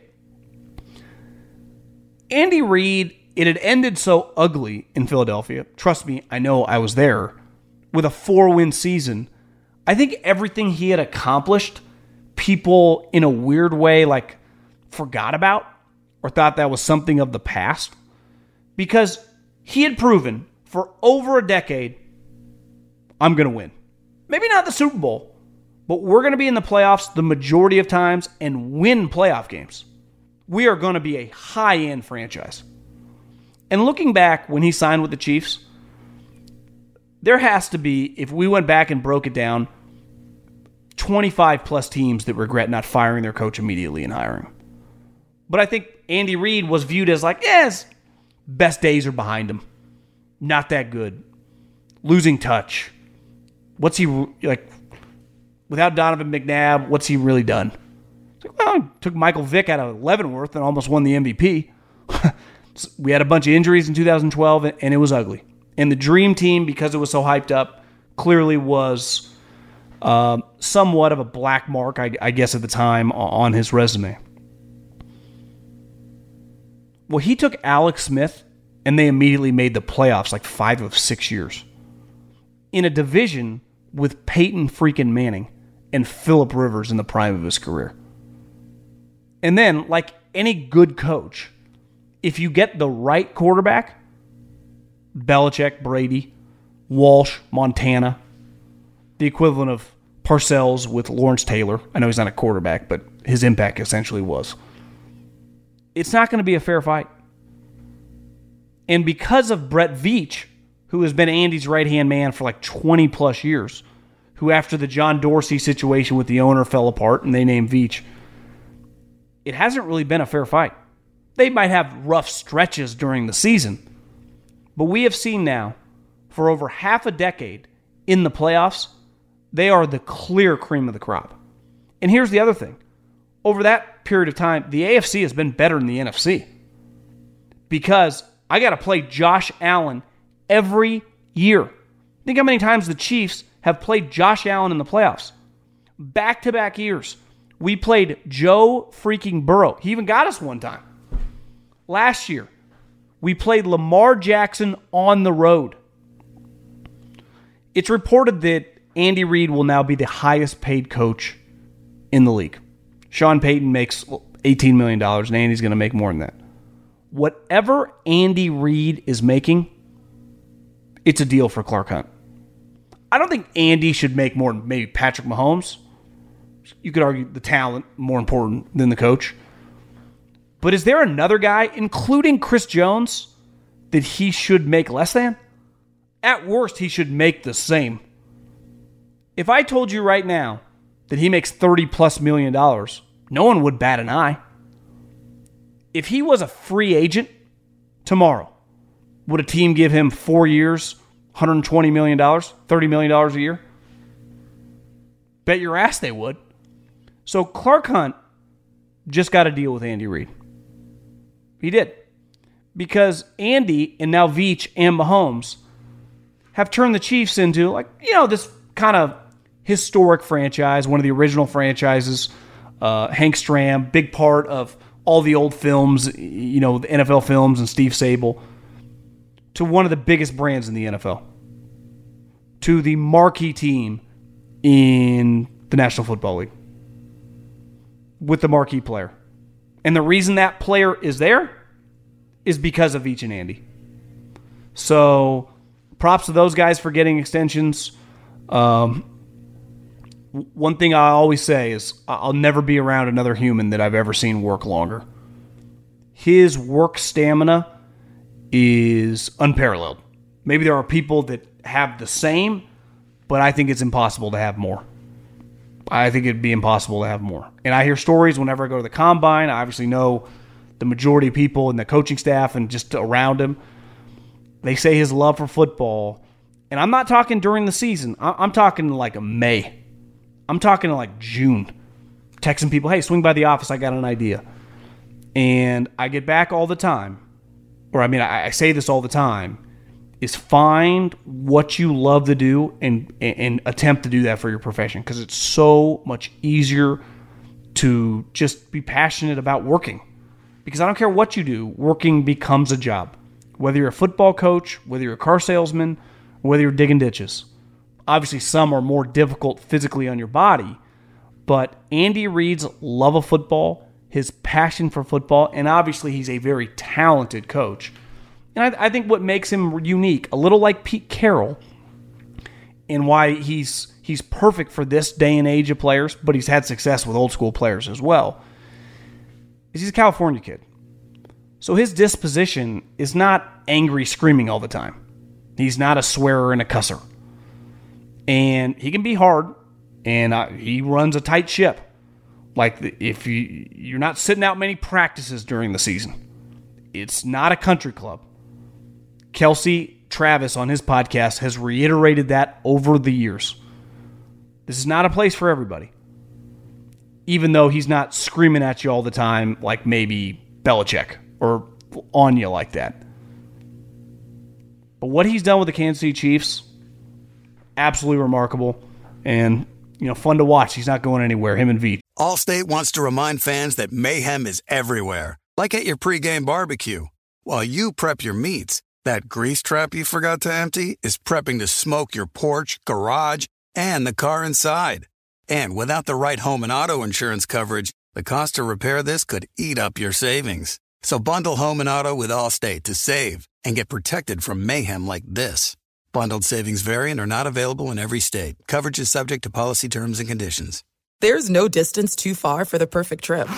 Andy Reid, it had ended so ugly in Philadelphia. Trust me, I know I was there. With a four-win season, I think everything he had accomplished, people in a weird way like forgot about or thought that was something of the past. Because he had proven for over a decade, I'm going to win. Maybe not the Super Bowl, but we're going to be in the playoffs the majority of times and win playoff games. We are going to be a high-end franchise. And looking back when he signed with the Chiefs, there has to be, if we went back and broke it down, twenty-five plus teams that regret not firing their coach immediately and hiring him. But I think Andy Reid was viewed as like, yes, best days are behind him. Not that good. Losing touch. What's he, like, without Donovan McNabb, what's he really done? It's like, well, he took Michael Vick out of Leavenworth and almost won the M V P. We had a bunch of injuries in two thousand twelve, and it was ugly. And the dream team, because it was so hyped up, clearly was um, somewhat of a black mark, I, I guess, at the time on his resume. Well, he took Alex Smith, and they immediately made the playoffs like five of six years. In a division with Peyton freaking Manning and Phillip Rivers in the prime of his career. And then, like any good coach, if you get the right quarterback, Belichick, Brady, Walsh, Montana, the equivalent of Parcells with Lawrence Taylor. I know he's not a quarterback, but his impact essentially was. It's not going to be a fair fight. And because of Brett Veach, who has been Andy's right-hand man for like twenty plus years, who after the John Dorsey situation with the owner fell apart and they named Veach, it hasn't really been a fair fight. They might have rough stretches during the season, but we have seen now for over half a decade in the playoffs, they are the clear cream of the crop. And here's the other thing. Over that period of time, the A F C has been better than the N F C because I got to play Josh Allen every year. Think how many times the Chiefs have played Josh Allen in the playoffs. Back-to-back years, we played Joe freaking Burrow. He even got us one time. Last year, we played Lamar Jackson on the road. It's reported that Andy Reid will now be the highest paid coach in the league. Sean Payton makes eighteen million dollars, and Andy's going to make more than that. Whatever Andy Reid is making, it's a deal for Clark Hunt. I don't think Andy should make more than maybe Patrick Mahomes. You could argue the talent more important than the coach. But is there another guy, including Chris Jones, that he should make less than? At worst, he should make the same. If I told you right now that he makes thirty plus million dollars, no one would bat an eye. If he was a free agent tomorrow, would a team give him four years, one hundred twenty million dollars, thirty million dollars a year? Bet your ass they would. So Clark Hunt just got to deal with Andy Reid. He did. Because Andy and now Veach and Mahomes have turned the Chiefs into, like, you know, this kind of historic franchise, one of the original franchises. Uh, Hank Stram, big part of all the old films, you know, the N F L films and Steve Sable, to one of the biggest brands in the N F L, to the marquee team in the National Football League with the marquee player. And the reason that player is there is because of Veach and Andy. So props to those guys for getting extensions. Um, one thing I always say is I'll never be around another human that I've ever seen work longer. His work stamina is unparalleled. Maybe there are people that have the same, but I think it's impossible to have more. I think it'd be impossible to have more. And I hear stories whenever I go to the Combine. I obviously know the majority of people in the coaching staff and just around him. They say his love for football, and I'm not talking during the season. I'm talking like a May. I'm talking like June. Texting people, hey, swing by the office. I got an idea. And I get back all the time, or I mean, I, I say this all the time, is find what you love to do and, and, and attempt to do that for your profession, because it's so much easier to just be passionate about working. Because I don't care what you do, working becomes a job. Whether you're a football coach, whether you're a car salesman, whether you're digging ditches. Obviously, some are more difficult physically on your body, but Andy Reid's love of football, his passion for football, and obviously he's a very talented coach. And I, I think what makes him unique, a little like Pete Carroll, and why he's he's perfect for this day and age of players, but he's had success with old school players as well, is he's a California kid. So his disposition is not angry screaming all the time. He's not a swearer and a cusser. And he can be hard, and uh, he runs a tight ship. Like, if you, you're not sitting out many practices during the season. It's not a country club. Kelsey Travis on his podcast has reiterated that over the years. This is not a place for everybody. Even though he's not screaming at you all the time like maybe Belichick or on you like that. But what he's done with the Kansas City Chiefs, absolutely remarkable. And, you know, fun to watch. He's not going anywhere, him and Veach. Allstate wants to remind fans that mayhem is everywhere. Like at your pregame barbecue. While you prep your meats, that grease trap you forgot to empty is prepping to smoke your porch, garage, and the car inside. And without the right home and auto insurance coverage, the cost to repair this could eat up your savings. So bundle home and auto with Allstate to save and get protected from mayhem like this. Bundled savings vary and are not available in every state. Coverage is subject to policy terms and conditions. There's no distance too far for the perfect trip.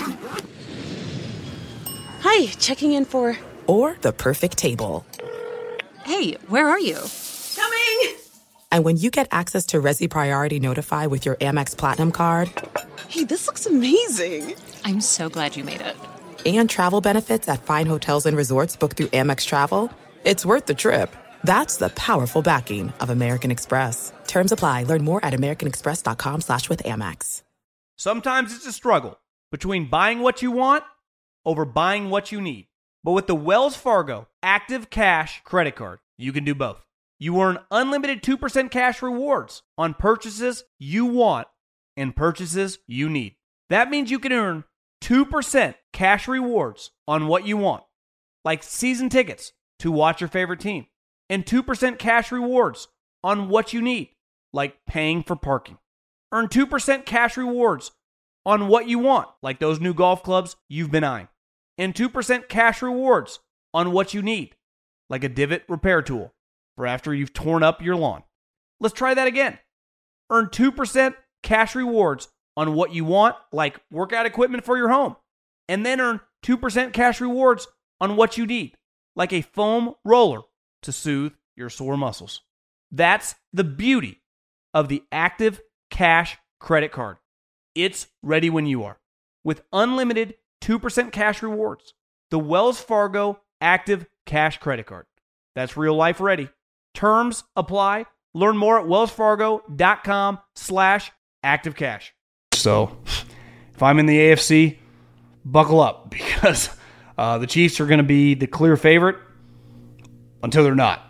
Hi, checking in for... Or the perfect table. Hey, where are you? Coming! And when you get access to Resi Priority Notify with your Amex Platinum card... Hey, this looks amazing. I'm so glad you made it. And travel benefits at fine hotels and resorts booked through Amex Travel, it's worth the trip. That's the powerful backing of American Express. Terms apply. Learn more at americanexpress.com slash with Amex. Sometimes it's a struggle between buying what you want over buying what you need. But with the Wells Fargo Active Cash Credit Card, you can do both. You earn unlimited two percent cash rewards on purchases you want and purchases you need. That means you can earn two percent cash rewards on what you want, like season tickets to watch your favorite team, and two percent cash rewards on what you need, like paying for parking. Earn two percent cash rewards on what you want, like those new golf clubs you've been eyeing, and two percent cash rewards on what you need, like a divot repair tool for after you've torn up your lawn. Let's try that again. Earn two percent cash rewards on what you want, like workout equipment for your home, and then earn two percent cash rewards on what you need, like a foam roller to soothe your sore muscles. That's the beauty of the Active Cash Credit Card. It's ready when you are. With unlimited two percent cash rewards, the Wells Fargo Active Cash Credit Card. That's real life ready. Terms apply. Learn more at wellsfargo.com slash active cash. So if I'm in the A F C, buckle up, because uh, the Chiefs are going to be the clear favorite until they're not.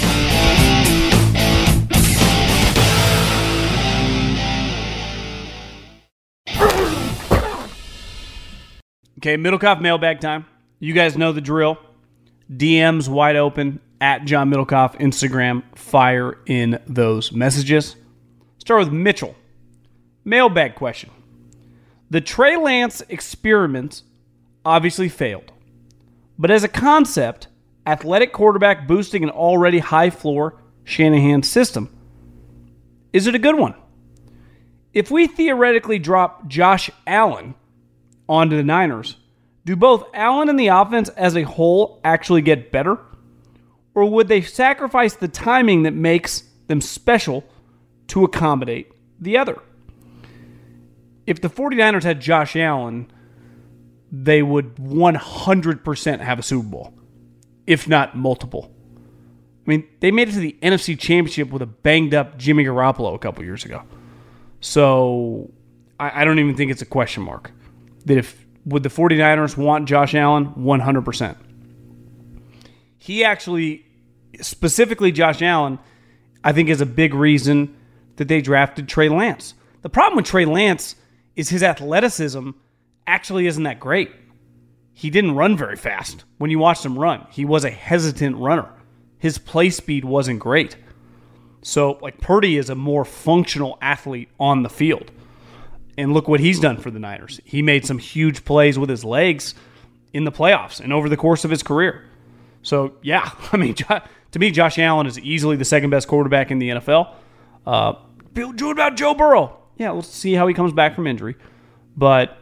Okay, Middlecoff mailbag time. You guys know the drill. D Ms wide open at John Middlecoff. Instagram, fire in those messages. Start with Mitchell. Mailbag question. The Trey Lance experiment obviously failed. But as a concept, athletic quarterback boosting an already high floor Shanahan system, is it a good one? If we theoretically drop Josh Allen onto the Niners, do both Allen and the offense as a whole actually get better? Or would they sacrifice the timing that makes them special to accommodate the other? If the 49ers had Josh Allen, they would one hundred percent have a Super Bowl, if not multiple. I mean, they made it to the N F C Championship with a banged-up Jimmy Garoppolo a couple years ago. So I, I don't even think it's a question mark. That if would the 49ers want Josh Allen? one hundred percent. He actually, specifically Josh Allen, I think is a big reason that they drafted Trey Lance. The problem with Trey Lance is his athleticism actually isn't that great. He didn't run very fast. When you watched him run, he was a hesitant runner. His play speed wasn't great. So, like, Purdy is a more functional athlete on the field. And look what he's done for the Niners. He made some huge plays with his legs in the playoffs and over the course of his career. So, yeah, I mean, to me, Josh Allen is easily the second best quarterback in the N F L. Uh, what about Joe Burrow? Yeah, let's see how he comes back from injury. But,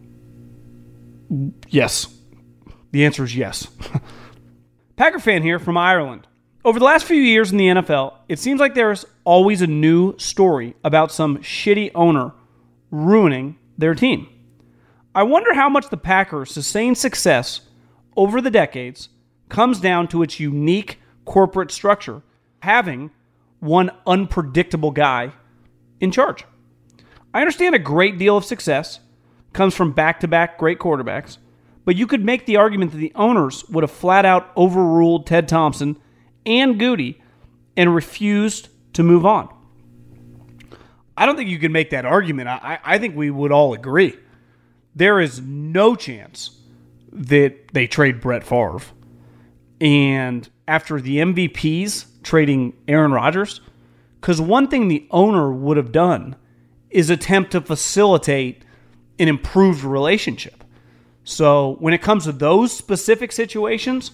yes, the answer is yes. Packer fan here from Ireland. Over the last few years in the N F L, it seems like there's always a new story about some shitty owner ruining their team. I wonder how much the Packers' sustained success over the decades comes down to its unique corporate structure, having one unpredictable guy in charge. I understand a great deal of success comes from back-to-back great quarterbacks, but you could make the argument that the owners would have flat-out overruled Ted Thompson and Goody and refused to move on. I don't think you can make that argument. I, I think we would all agree. There is no chance that they trade Brett Favre. And after the M V Ps trading Aaron Rodgers, because one thing the owner would have done is attempt to facilitate an improved relationship. So when it comes to those specific situations,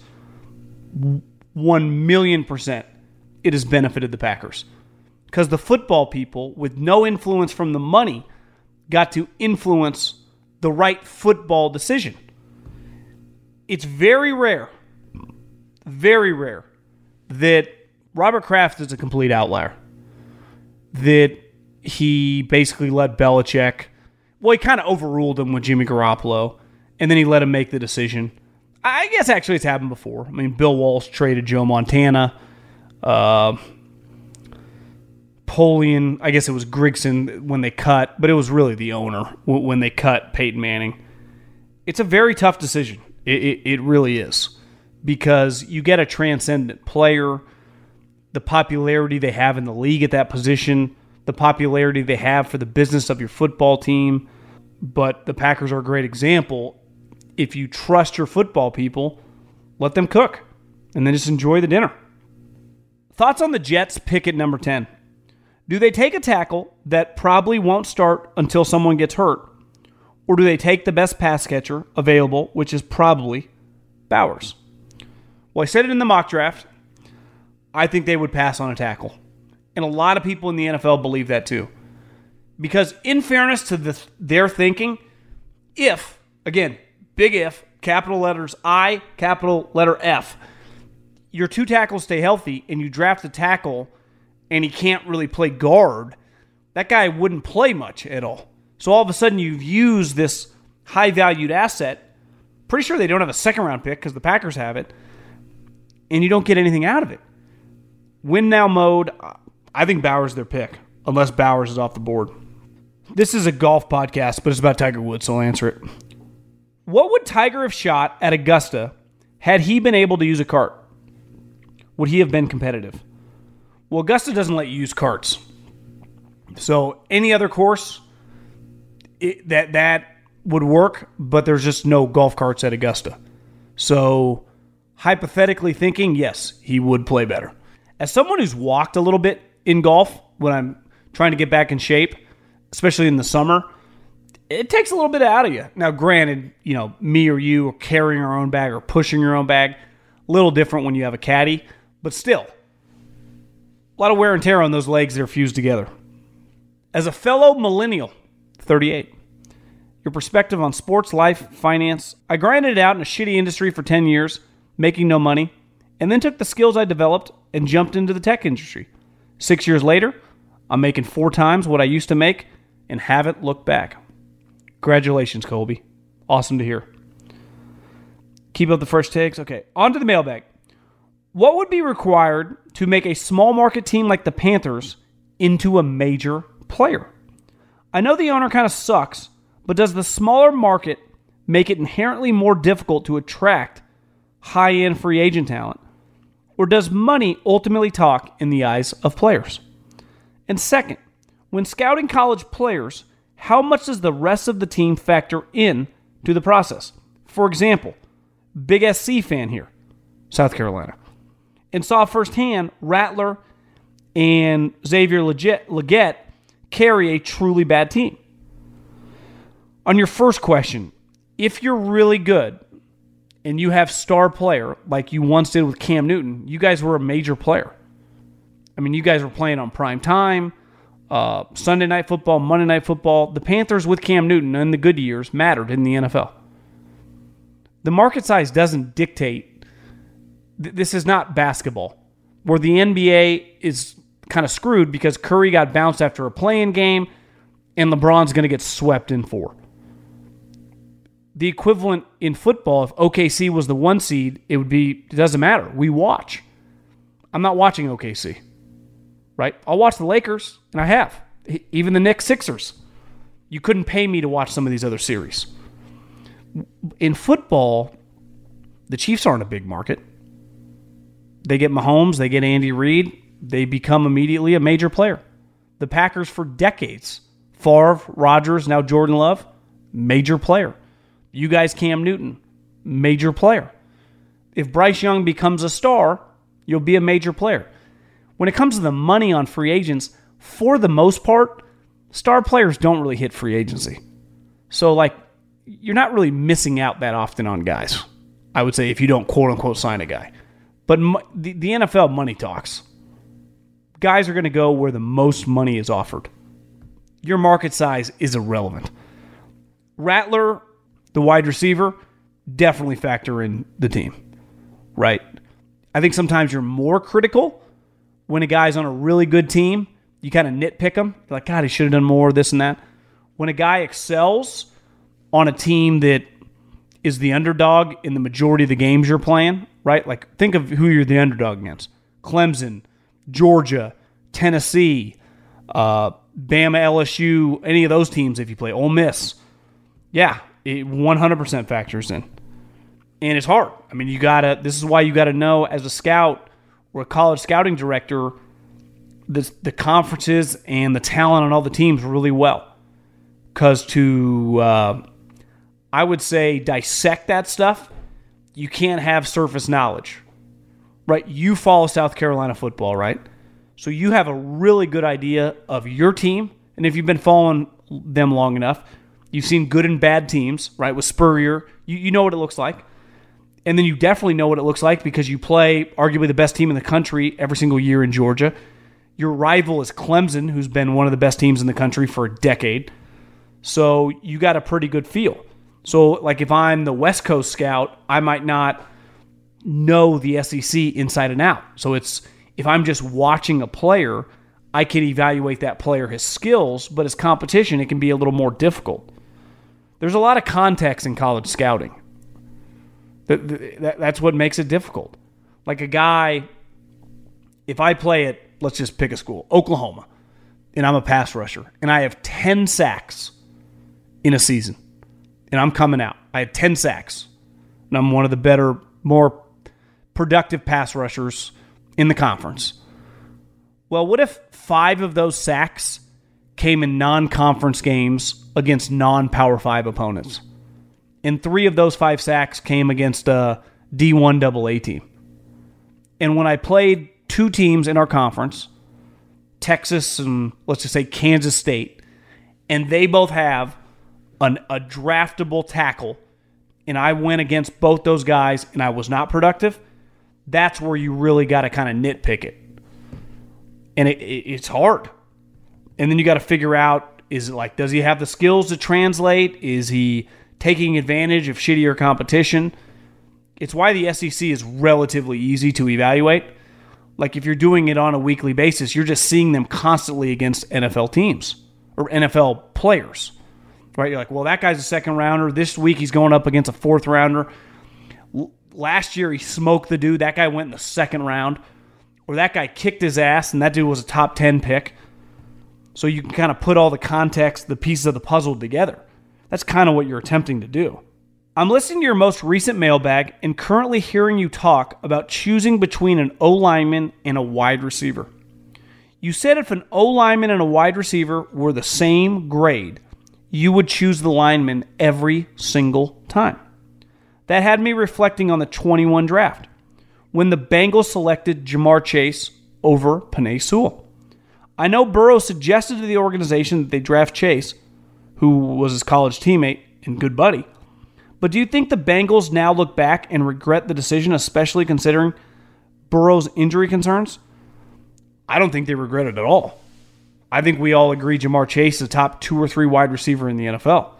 one million percent it has benefited the Packers. Because the football people, with no influence from the money, got to influence the right football decision. It's very rare, very rare, that Robert Kraft is a complete outlier. that he basically let Belichick, well, he kind of overruled him with Jimmy Garoppolo, and then he let him make the decision. I guess actually it's happened before. I mean, Bill Walsh traded Joe Montana. Uh, Polian, I guess it was Grigson when they cut, but it was really the owner when they cut Peyton Manning. It's a very tough decision. It, it, it really is. Because you get a transcendent player, the popularity they have in the league at that position, the popularity they have for the business of your football team. But the Packers are a great example. If you trust your football people, let them cook and then just enjoy the dinner. Thoughts on the Jets pick at number ten? Do they take a tackle that probably won't start until someone gets hurt? Or do they take the best pass catcher available, which is probably Bowers? Well, I said it in the mock draft. I think they would pass on a tackle. And a lot of people in the N F L believe that too. Because in fairness to the, their thinking, if, again, big if, capital letters I, capital letter F, your two tackles stay healthy and you draft a tackle and he can't really play guard, that guy wouldn't play much at all. So all of a sudden you've used this high-valued asset. Pretty sure they don't have a second-round pick because the Packers have it, and you don't get anything out of it. Win-now mode, I think Bowers is their pick, unless Bowers is off the board. This is a golf podcast, but it's about Tiger Woods, so I'll answer it. What would Tiger have shot at Augusta had he been able to use a cart? Would he have been competitive? Well, Augusta doesn't let you use carts. So any other course, it, that that would work, but there's just no golf carts at Augusta. So hypothetically thinking, yes, he would play better. As someone who's walked a little bit in golf when I'm trying to get back in shape, especially in the summer, it takes a little bit out of you. Now, granted, you know, me or you are carrying our own bag or pushing your own bag, a little different when you have a caddy, but still, a lot of wear and tear on those legs that are fused together. As a fellow millennial, thirty-eight, your perspective on sports, life, finance. I grinded it out in a shitty industry for ten years, making no money, and then took the skills I developed and jumped into the tech industry. Six years later, I'm making four times what I used to make and haven't looked back. Congratulations, Colby. Awesome to hear. Keep up the fresh takes. Okay, on to the mailbag. What would be required to make a small market team like the Panthers into a major player? I know the owner kind of sucks, but does the smaller market make it inherently more difficult to attract high-end free agent talent? Or does money ultimately talk in the eyes of players? And second, when scouting college players, how much does the rest of the team factor in to the process? For example, big S C fan here, South Carolina, and saw firsthand Rattler and Xavier Legette carry a truly bad team. On your first question, if you're really good and you have star player like you once did with Cam Newton, you guys were a major player. I mean, you guys were playing on prime time, uh, Sunday Night Football, Monday Night Football. The Panthers with Cam Newton in the good years mattered in the N F L. The market size doesn't dictate. Th- this is not basketball, where the N B A is kind of screwed because Curry got bounced after a play-in game and LeBron's going to get swept in four. The equivalent in football, if O K C was the one seed, it would be, it doesn't matter. We watch. I'm not watching O K C, right? I'll watch the Lakers, and I have. Even the Knicks Sixers. You couldn't pay me to watch some of these other series. In football, the Chiefs aren't a big market. They get Mahomes, they get Andy Reid, they become immediately a major player. The Packers for decades, Favre, Rodgers, now Jordan Love, major player. You guys, Cam Newton, major player. If Bryce Young becomes a star, you'll be a major player. When it comes to the money on free agents, for the most part, star players don't really hit free agency. So, like, you're not really missing out that often on guys, I would say, if you don't quote-unquote sign a guy. But the, the N F L money talks. Guys are going to go where the most money is offered. Your market size is irrelevant. Rattler, the wide receiver, definitely factor in the team, right? I think sometimes you're more critical when a guy's on a really good team you kind of nitpick them. You're like, God, he should have done more, this and that. When a guy excels on a team that is the underdog in the majority of the games you're playing, right? Like, think of who you're the underdog against. Clemson, Georgia, Tennessee, uh, Bama, L S U, any of those teams if you play. Ole Miss. Yeah, it one hundred percent factors in. And it's hard. I mean, you gotta. This is why you got to know as a scout or a college scouting director the, the conferences and the talent on all the teams really well. Because to, uh, I would say, dissect that stuff, you can't have surface knowledge. Right? You follow South Carolina football, right? So you have a really good idea of your team. And if you've been following them long enough, you've seen good and bad teams, right? With Spurrier, you, you know what it looks like. And then you definitely know what it looks like because you play arguably the best team in the country every single year in Georgia. Your rival is Clemson, who's been one of the best teams in the country for a decade. So you got a pretty good feel. So like if I'm the West Coast scout, I might not know the S E C inside and out. So it's if I'm just watching a player, I can evaluate that player, his skills, but his competition, it can be a little more difficult. There's a lot of context in college scouting. That's what makes it difficult. Like a guy, if I play at, let's just pick a school, Oklahoma, and I'm a pass rusher, and I have ten sacks in a season, and I'm coming out. I have ten sacks, and I'm one of the better, more productive pass rushers in the conference. Well, what if five of those sacks came in non-conference games against non-Power five opponents? And three of those five sacks came against a D one double A team. And when I played two teams in our conference, Texas and let's just say Kansas State, and they both have an, a draftable tackle, and I went against both those guys and I was not productive, that's where you really got to kind of nitpick it. And it, it, it's hard. And then you got to figure out, is it like, does he have the skills to translate? Is he taking advantage of shittier competition? It's why the S E C is relatively easy to evaluate. Like if you're doing it on a weekly basis, you're just seeing them constantly against N F L teams or N F L players, right? You're like, well, that guy's a second rounder. This week he's going up against a fourth rounder. Last year he smoked the dude. That guy went in the second round. Or that guy kicked his ass and that dude was a top ten pick. So you can kind of put all the context, the pieces of the puzzle together. That's kind of what you're attempting to do. I'm listening to your most recent mailbag and currently hearing you talk about choosing between an O-lineman and a wide receiver. You said if an O-lineman and a wide receiver were the same grade, you would choose the lineman every single time. That had me reflecting on the twenty-one draft, when the Bengals selected Jamar Chase over Penei Sewell. I know Burrow suggested to the organization that they draft Chase, who was his college teammate and good buddy. But do you think the Bengals now look back and regret the decision, especially considering Burrow's injury concerns? I don't think they regret it at all. I think we all agree Jamar Chase is a top two or three wide receiver in the N F L.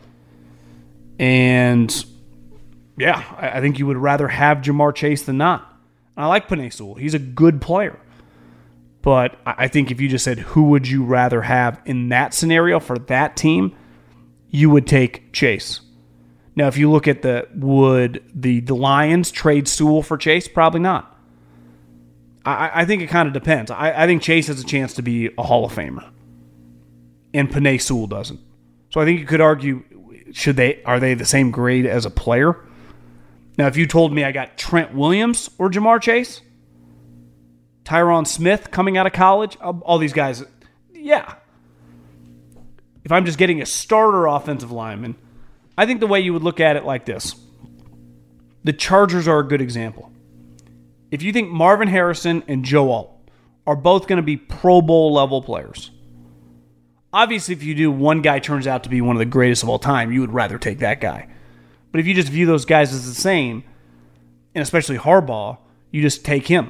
And yeah, I think you would rather have Jamar Chase than not. I like Penei Sewell. He's a good player. But I think if you just said, who would you rather have in that scenario for that team, you would take Chase. Now, if you look at the, would the, the Lions trade Sewell for Chase? Probably not. I, I think it kind of depends. I, I think Chase has a chance to be a Hall of Famer. And Penei Sewell doesn't. So I think you could argue, should they are they the same grade as a player? Now, if you told me I got Trent Williams or Jamar Chase, Tyron Smith coming out of college, all these guys, yeah. If I'm just getting a starter offensive lineman, I think the way you would look at it like this. The Chargers are a good example. If you think Marvin Harrison and Joe Alt are both going to be Pro Bowl level players, obviously if you do, one guy turns out to be one of the greatest of all time, you would rather take that guy. But if you just view those guys as the same, and especially Harbaugh, you just take him.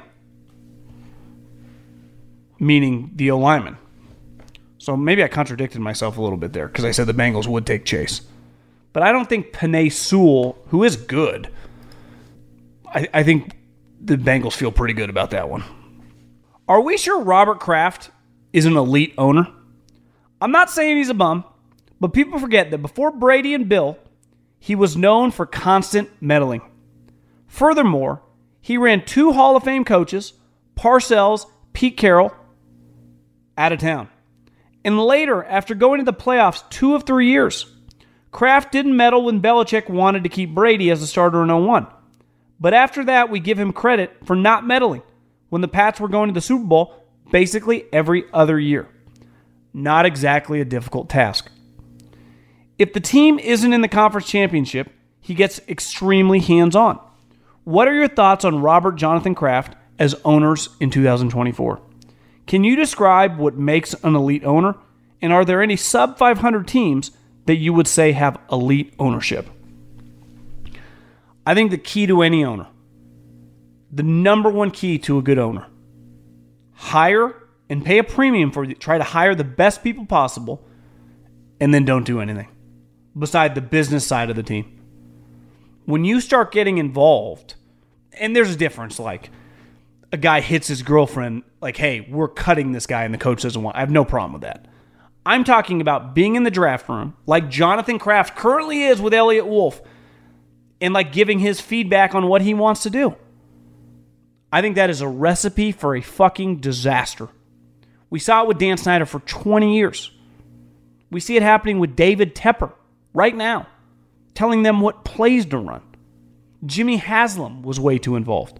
Meaning the O-lineman. So maybe I contradicted myself a little bit there because I said the Bengals would take Chase. But I don't think Penei Sewell, who is good, I, I think the Bengals feel pretty good about that one. Are we sure Robert Kraft is an elite owner? I'm not saying he's a bum, but people forget that before Brady and Bill, he was known for constant meddling. Furthermore, he ran two Hall of Fame coaches, Parcells, Pete Carroll, out of town. And later, after going to the playoffs two of three years, Kraft didn't meddle when Belichick wanted to keep Brady as a starter in oh one. But after that, we give him credit for not meddling when the Pats were going to the Super Bowl basically every other year. Not exactly a difficult task. If the team isn't in the conference championship, he gets extremely hands-on. What are your thoughts on Robert Jonathan Kraft as owners in two thousand twenty-four? Can you describe what makes an elite owner? And are there any sub five hundred teams that you would say have elite ownership? I think the key to any owner, the number one key to a good owner, hire and pay a premium for it. Try to hire the best people possible, and then don't do anything beside the business side of the team. When you start getting involved, and there's a difference, like a guy hits his girlfriend, like, hey, we're cutting this guy, and the coach doesn't want, I have no problem with that. I'm talking about being in the draft room, like Jonathan Kraft currently is with Elliott Wolf, and like giving his feedback on what he wants to do. I think that is a recipe for a fucking disaster. We saw it with Dan Snyder for twenty years. We see it happening with David Tepper right now, telling them what plays to run. Jimmy Haslam was way too involved.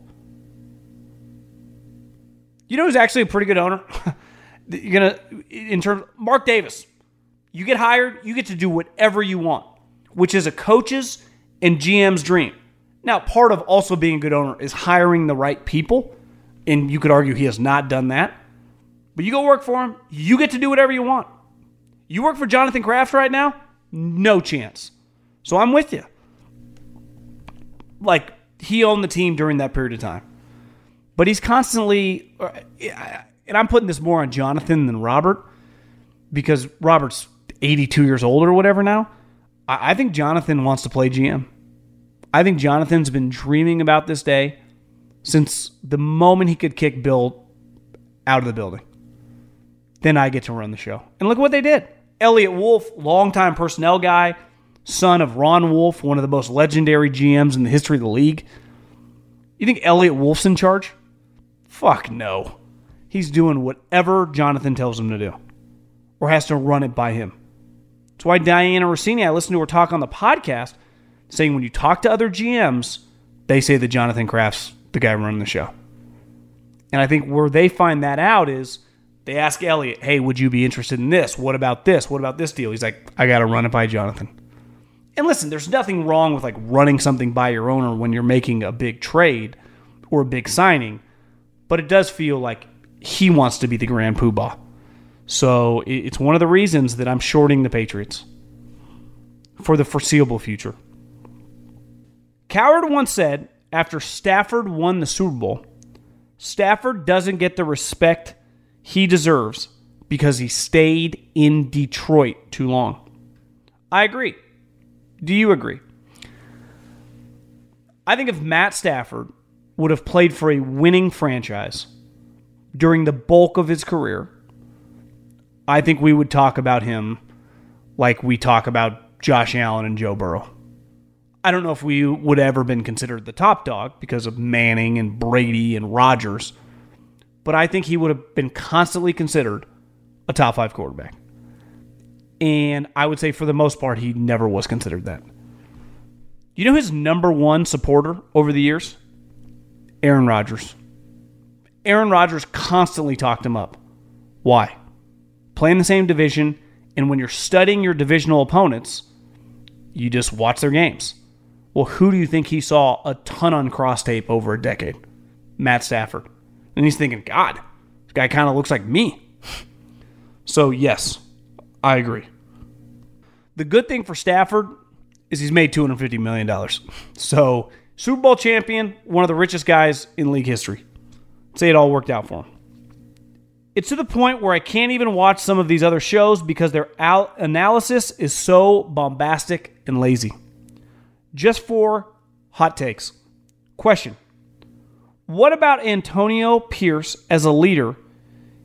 You know who's actually a pretty good owner? You're gonna, in terms, Mark Davis. You get hired, you get to do whatever you want, which is a coach's and G M's dream. Now, part of also being a good owner is hiring the right people, and you could argue he has not done that. But you go work for him, you get to do whatever you want. You work for Jonathan Kraft right now? No chance. So I'm with you. Like, he owned the team during that period of time. But he's constantly, and I'm putting this more on Jonathan than Robert, because Robert's eighty-two years old or whatever now. I think Jonathan wants to play G M. I think Jonathan's been dreaming about this day since the moment he could kick Bill out of the building. Then I get to run the show. And look what they did. Elliott Wolf, longtime personnel guy, son of Ron Wolf, one of the most legendary G Ms in the history of the league. You think Elliott Wolf's in charge? Fuck no. He's doing whatever Jonathan tells him to do, or has to run it by him. That's why Diana Rossini, I listened to her talk on the podcast, saying when you talk to other G Ms, they say that Jonathan Kraft's the guy running the show. And I think where they find that out is they ask Elliott, hey, would you be interested in this? What about this? What about this deal? He's like, I got to run it by Jonathan. And listen, there's nothing wrong with like running something by your owner when you're making a big trade or a big signing, but it does feel like he wants to be the grand poobah. So it's one of the reasons that I'm shorting the Patriots for the foreseeable future. Coward once said, after Stafford won the Super Bowl, Stafford doesn't get the respect he deserves because he stayed in Detroit too long. I agree. Do you agree? I think if Matt Stafford would have played for a winning franchise during the bulk of his career, I think we would talk about him like we talk about Josh Allen and Joe Burrow. I don't know if we would have ever been considered the top dog because of Manning and Brady and Rodgers, but I think he would have been constantly considered a top five quarterback. And I would say for the most part, he never was considered that. You know his number one supporter over the years? Aaron Rodgers. Aaron Rodgers constantly talked him up. Why? Play in the same division, and when you're studying your divisional opponents, you just watch their games. Well, who do you think he saw a ton on cross tape over a decade? Matt Stafford. And he's thinking, God, this guy kind of looks like me. So, yes, I agree. The good thing for Stafford is he's made two hundred fifty million dollars. So, Super Bowl champion, one of the richest guys in league history. I'd say it all worked out for him. It's to the point where I can't even watch some of these other shows because their al- analysis is so bombastic and lazy. Just for hot takes. Question. What about Antonio Pierce as a leader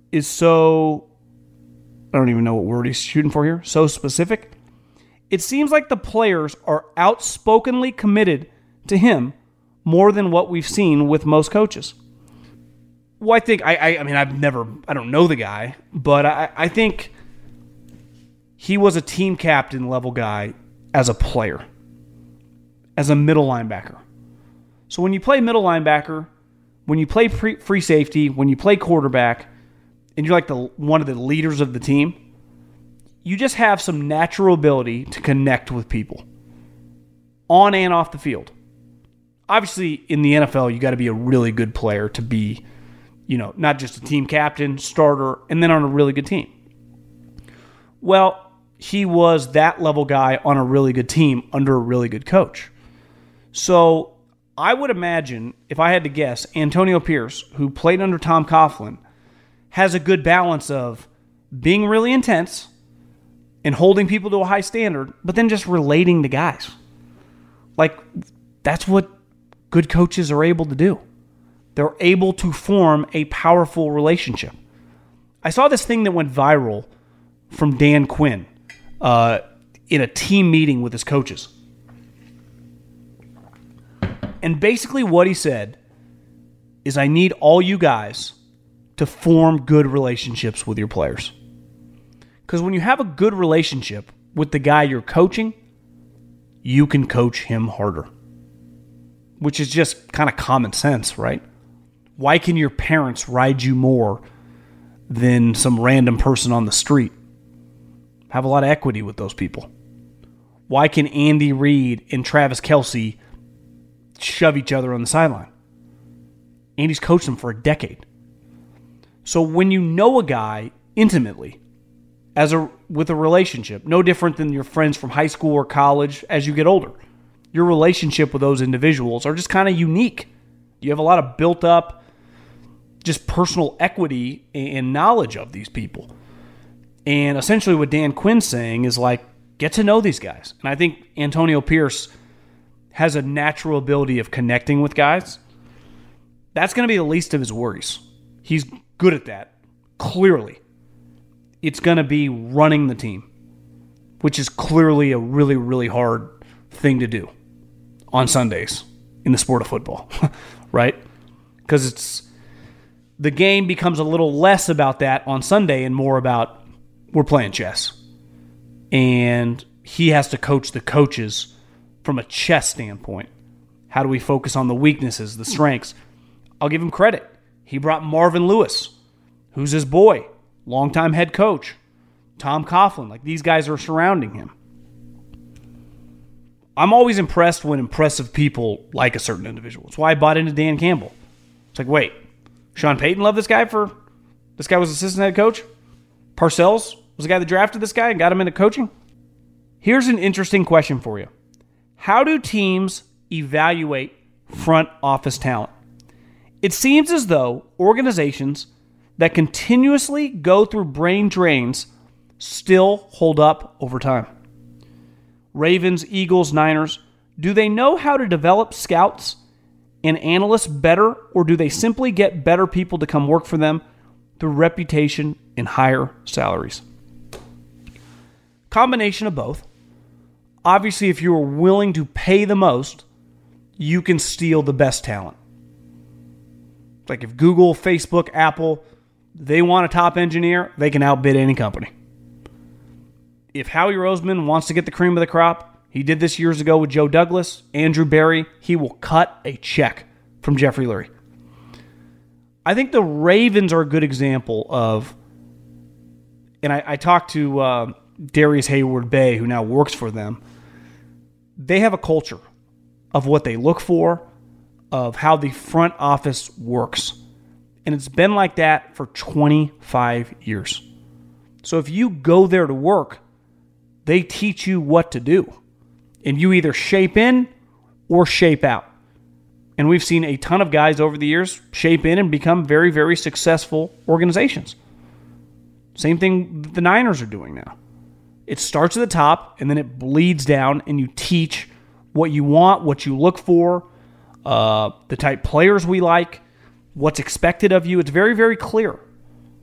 is so, I don't even know what word he's shooting for here, so specific. It seems like the players are outspokenly committed to him more than what we've seen with most coaches. Well, I think, I I, I mean, I've never, I don't know the guy, but I, I think he was a team captain level guy as a player, as a middle linebacker. So when you play middle linebacker, when you play pre, free safety, when you play quarterback, and you're like the one of the leaders of the team, you just have some natural ability to connect with people on and off the field. Obviously, in the N F L, you got to be a really good player to be, you know, not just a team captain, starter, and then on a really good team. Well, he was that level guy on a really good team under a really good coach. So I would imagine, if I had to guess, Antonio Pierce, who played under Tom Coughlin, has a good balance of being really intense and holding people to a high standard, but then just relating to guys. Like, that's what good coaches are able to do. They're able to form a powerful relationship. I saw this thing that went viral from Dan Quinn uh, in a team meeting with his coaches. And basically what he said is, I need all you guys to form good relationships with your players. Because when you have a good relationship with the guy you're coaching, you can coach him harder. Which is just kind of common sense, right? Why can your parents ride you more than some random person on the street? Have a lot of equity with those people. Why can Andy Reid and Travis Kelce shove each other on the sideline? Andy's coached them for a decade. So when you know a guy intimately, as a with a relationship, no different than your friends from high school or college as you get older, your relationship with those individuals are just kind of unique. You have a lot of built up just personal equity and knowledge of these people. And essentially what Dan Quinn's saying is like, get to know these guys. And I think Antonio Pierce has a natural ability of connecting with guys. That's going to be the least of his worries. He's good at that, clearly. It's going to be running the team, which is clearly a really, really hard thing to do on Sundays in the sport of football, right? Because it's the game becomes a little less about that on Sunday and more about we're playing chess. And he has to coach the coaches from a chess standpoint. How do we focus on the weaknesses, the strengths? I'll give him credit. He brought Marvin Lewis, who's his boy, longtime head coach, Tom Coughlin. Like, these guys are surrounding him. I'm always impressed when impressive people like a certain individual. That's why I bought into Dan Campbell. It's like, wait, Sean Payton loved this guy for, this guy was assistant head coach? Parcells was the guy that drafted this guy and got him into coaching? Here's an interesting question for you. How do teams evaluate front office talent? It seems as though organizations that continuously go through brain drains still hold up over time. Ravens, Eagles, Niners, do they know how to develop scouts and analysts better, or do they simply get better people to come work for them through reputation and higher salaries? Combination of both. Obviously, if you are willing to pay the most, you can steal the best talent. Like if Google, Facebook, Apple, they want a top engineer, they can outbid any company. If Howie Roseman wants to get the cream of the crop, he did this years ago with Joe Douglas, Andrew Berry, he will cut a check from Jeffrey Lurie. I think the Ravens are a good example of, and I, I talked to uh, Darius Hayward-Bay, who now works for them. They have a culture of what they look for, of how the front office works. And it's been like that for twenty-five years. So if you go there to work, they teach you what to do. And you either shape in or shape out. And we've seen a ton of guys over the years shape in and become very, very successful organizations. Same thing the Niners are doing now. It starts at the top, and then it bleeds down, and you teach what you want, what you look for, uh, the type players we like, what's expected of you. It's very, very clear.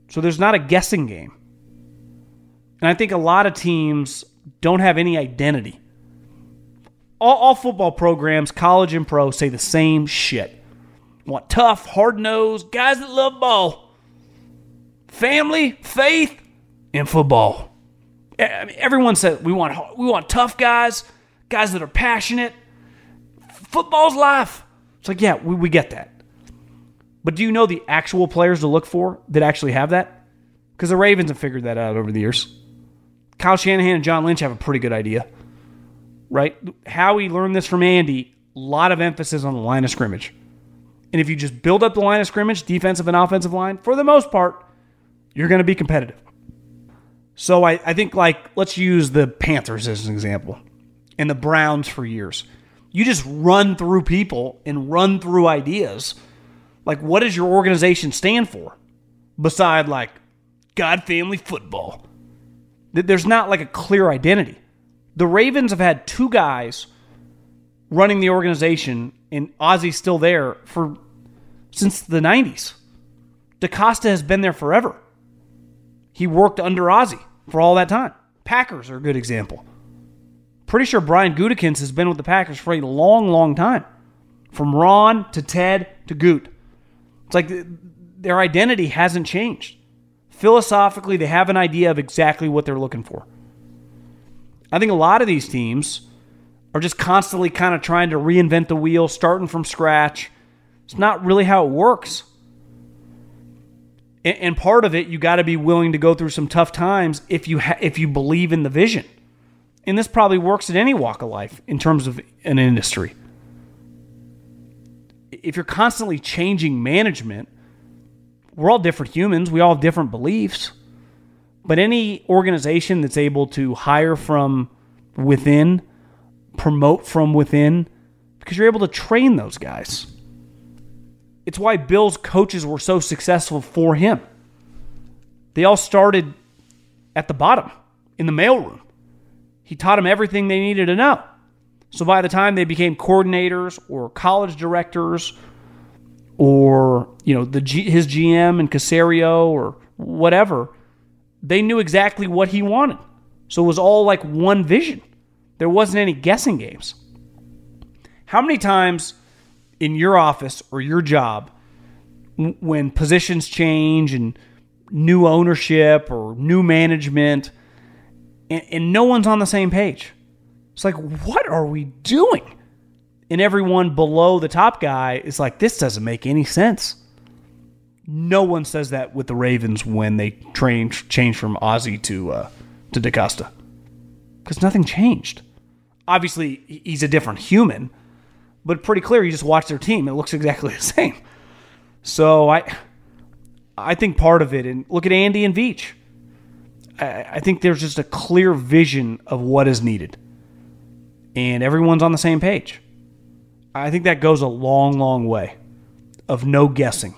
So there's not a guessing game. And I think a lot of teams don't have any identity. All, all football programs, college and pro, say the same shit. Want tough, hard-nosed guys that love ball. Family, faith, and football. I mean, everyone says we want we want tough guys, guys that are passionate. Football's life. It's like, yeah, we, we get that. But do you know the actual players to look for that actually have that? Because the Ravens have figured that out over the years. Kyle Shanahan and John Lynch have a pretty good idea, right? Howie learned this from Andy. A lot of emphasis on the line of scrimmage. And if you just build up the line of scrimmage, defensive and offensive line, for the most part, you're going to be competitive. So I, I think, like, let's use the Panthers as an example, and the Browns for years. You just run through people and run through ideas. Like, what does your organization stand for? Beside, like, God, family, football. There's not, like, a clear identity. The Ravens have had two guys running the organization, and Ozzy's still there for since the nineties. DeCosta has been there forever. He worked under Ozzy for all that time. Packers are a good example. Pretty sure Brian Gutekunst has been with the Packers for a long, long time. From Ron to Ted to Goot. It's like their identity hasn't changed. Philosophically, they have an idea of exactly what they're looking for. I think a lot of these teams are just constantly kind of trying to reinvent the wheel, starting from scratch. It's not really how it works. And part of it, you got to be willing to go through some tough times if you ha- if you believe in the vision. And this probably works in any walk of life in terms of an industry. If you're constantly changing management, we're all different humans. We all have different beliefs. But any organization that's able to hire from within, promote from within, because you're able to train those guys. It's why Bill's coaches were so successful for him. They all started at the bottom, in the mailroom. He taught them everything they needed to know. So by the time they became coordinators or college directors or, you know, the G, his G M and Caserio or whatever, they knew exactly what he wanted. So it was all like one vision. There wasn't any guessing games. How many times in your office or your job, when positions change and new ownership or new management, and, and no one's on the same page? It's like, what are we doing? And everyone below the top guy is like, this doesn't make any sense. No one says that with the Ravens when they train, change from Ozzy to uh, to DeCosta. Because nothing changed. Obviously, he's a different human, but pretty clear you just watch their team. It looks exactly the same. So I I think part of it, and look at Andy and Veach. I, I think there's just a clear vision of what is needed. And everyone's on the same page. I think that goes a long, long way of no guessing,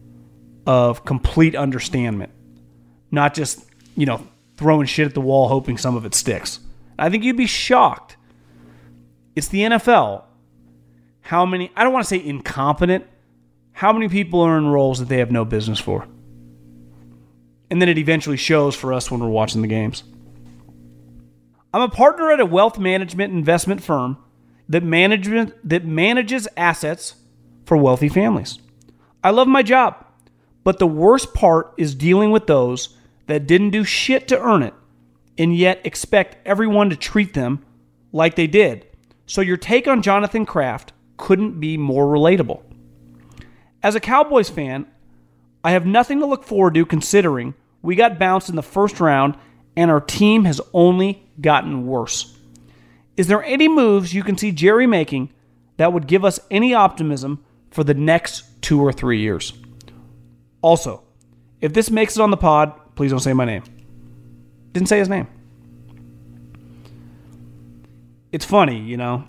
of complete understanding, not just, you know, throwing shit at the wall hoping some of it sticks. I think you'd be shocked. It's the N F L. How many, I don't want to say incompetent, how many people are in roles that they have no business for? And then it eventually shows for us when we're watching the games. I'm a partner at a wealth management investment firm that management that manages assets for wealthy families. I love my job, but the worst part is dealing with those that didn't do shit to earn it and yet expect everyone to treat them like they did. So your take on Jonathan Kraft couldn't be more relatable. As a Cowboys fan, I have nothing to look forward to considering we got bounced in the first round and our team has only gotten worse. Is there any moves you can see Jerry making that would give us any optimism for the next two or three years? Also, if this makes it on the pod, please don't say my name. Didn't say his name. It's funny, you know,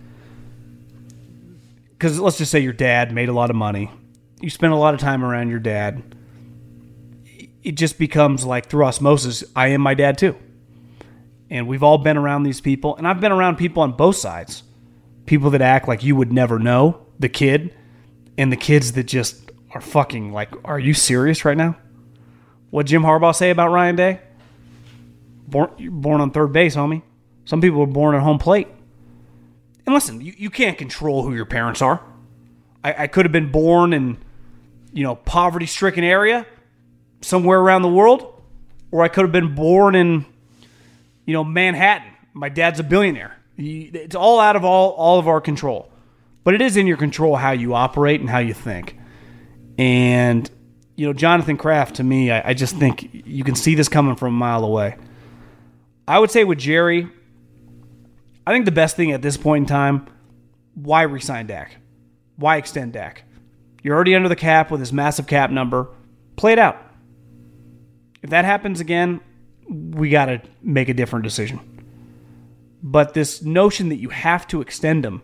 because let's just say your dad made a lot of money. You spend a lot of time around your dad. It just becomes like through osmosis, I am my dad too. And we've all been around these people. And I've been around people on both sides. People that act like you would never know, the kid, and the kids that just are fucking like, are you serious right now? What Jim Harbaugh say about Ryan Day? Born, you're born on third base, homie. Some people were born at home plate. And listen, you, you can't control who your parents are. I, I could have been born in, you know, poverty-stricken area somewhere around the world, or I could have been born in, you know, Manhattan. My dad's a billionaire. It's all out of all, all of our control. But it is in your control how you operate and how you think. And, you know, Jonathan Kraft, to me, I, I just think you can see this coming from a mile away. I would say with Jerry, I think the best thing at this point in time, why re-sign Dak? Why extend Dak? You're already under the cap with his massive cap number. Play it out. If that happens again, we got to make a different decision. But this notion that you have to extend him,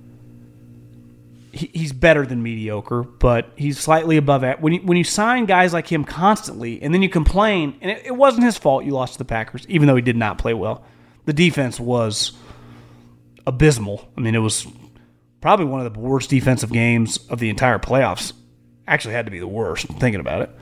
he, he's better than mediocre, but he's slightly above it. When you, when you sign guys like him constantly, and then you complain, and it, it wasn't his fault you lost to the Packers, even though he did not play well. The defense was abysmal. I mean, it was probably one of the worst defensive games of the entire playoffs. Actually had to be the worst, thinking about it.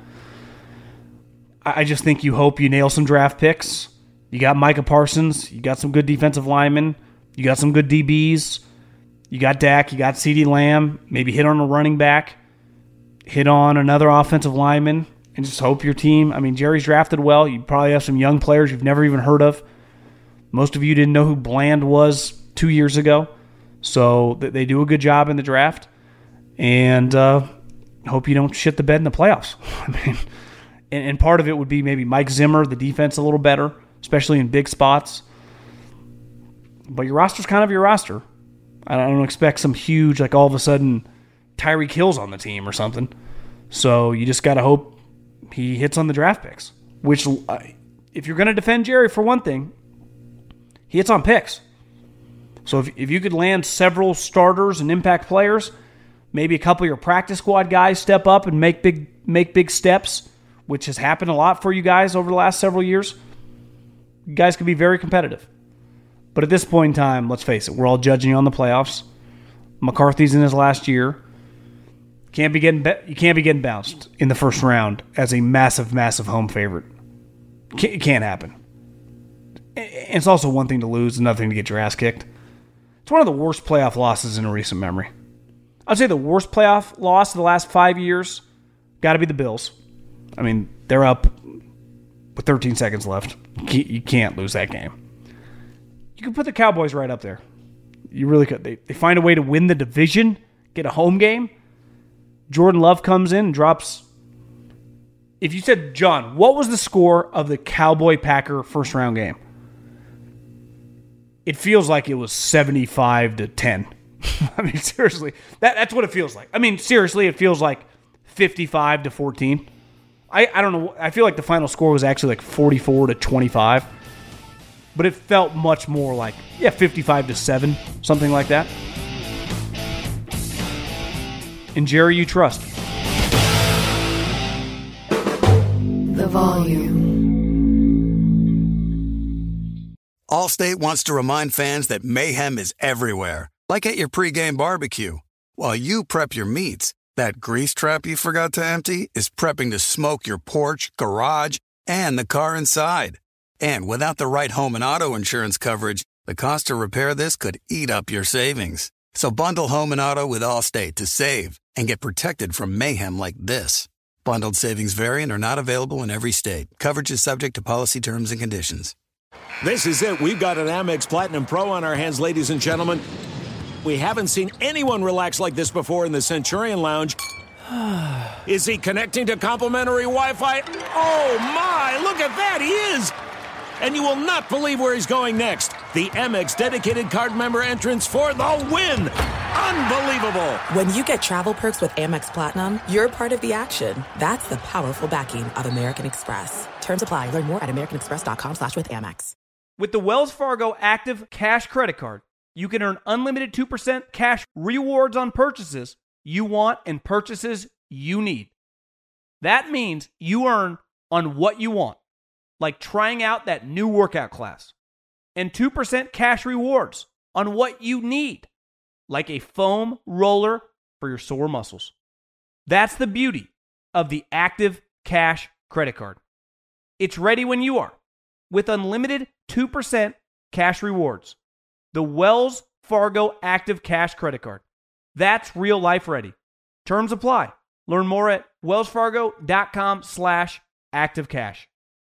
I just think you hope you nail some draft picks. You got Micah Parsons. You got some good defensive linemen. You got some good D Bs. You got Dak. You got CeeDee Lamb. Maybe hit on a running back. Hit on another offensive lineman. And just hope your team... I mean, Jerry's drafted well. You probably have some young players you've never even heard of. Most of you didn't know who Bland was two years ago. So they do a good job in the draft. And uh, hope you don't shit the bed in the playoffs. I mean... And part of it would be maybe Mike Zimmer, the defense a little better, especially in big spots. But your roster's kind of your roster. I don't expect some huge, like all of a sudden, Tyreek Hill's on the team or something. So you just got to hope he hits on the draft picks. Which, if you're going to defend Jerry, for one thing, he hits on picks. So if, if you could land several starters and impact players, maybe a couple of your practice squad guys step up and make big make big steps, which has happened a lot for you guys over the last several years, you guys can be very competitive. But at this point in time, let's face it, we're all judging you on the playoffs. McCarthy's in his last year. Can't be getting you can't be getting bounced in the first round as a massive, massive home favorite. It can't happen. It's also one thing to lose, another thing to get your ass kicked. It's one of the worst playoff losses in recent memory. I'd say the worst playoff loss of the last five years got to be the Bills. I mean, they're up with thirteen seconds left. You can't lose that game. You can put the Cowboys right up there. You really could. They, they find a way to win the division, get a home game. Jordan Love comes in and drops. If you said, John, what was the score of the Cowboy-Packer first-round game? It feels like it was seventy-five to ten. I mean, seriously, that, that's what it feels like. I mean, seriously, it feels like fifty-five to fourteen. I, I don't know. I feel like the final score was actually like forty-four to twenty-five. But it felt much more like, yeah, fifty-five to seven, something like that. And Jerry, you trust. The volume. Allstate wants to remind fans that mayhem is everywhere, like at your pregame barbecue. While you prep your meats, that grease trap you forgot to empty is prepping to smoke your porch, garage, and the car inside. And without the right home and auto insurance coverage, the cost to repair this could eat up your savings. So bundle home and auto with Allstate to save and get protected from mayhem like this. Bundled savings vary and are not available in every state. Coverage is subject to policy terms and conditions. This is it. We've got an Amex Platinum Pro on our hands, ladies and gentlemen. We haven't seen anyone relax like this before in the Centurion Lounge. Is he connecting to complimentary Wi-Fi? Oh, my! Look at that! He is! And you will not believe where he's going next. The Amex dedicated card member entrance for the win. Unbelievable. When you get travel perks with Amex Platinum, you're part of the action. That's the powerful backing of American Express. Terms apply. Learn more at americanexpress.com slash with Amex. With the Wells Fargo Active Cash Credit Card, you can earn unlimited two percent cash rewards on purchases you want and purchases you need. That means you earn on what you want, like trying out that new workout class, and two percent cash rewards on what you need, like a foam roller for your sore muscles. That's the beauty of the Active Cash Credit Card. It's ready when you are with unlimited two percent cash rewards. The Wells Fargo Active Cash Credit Card. That's real life ready. Terms apply. Learn more at wellsfargo.com slash active cash.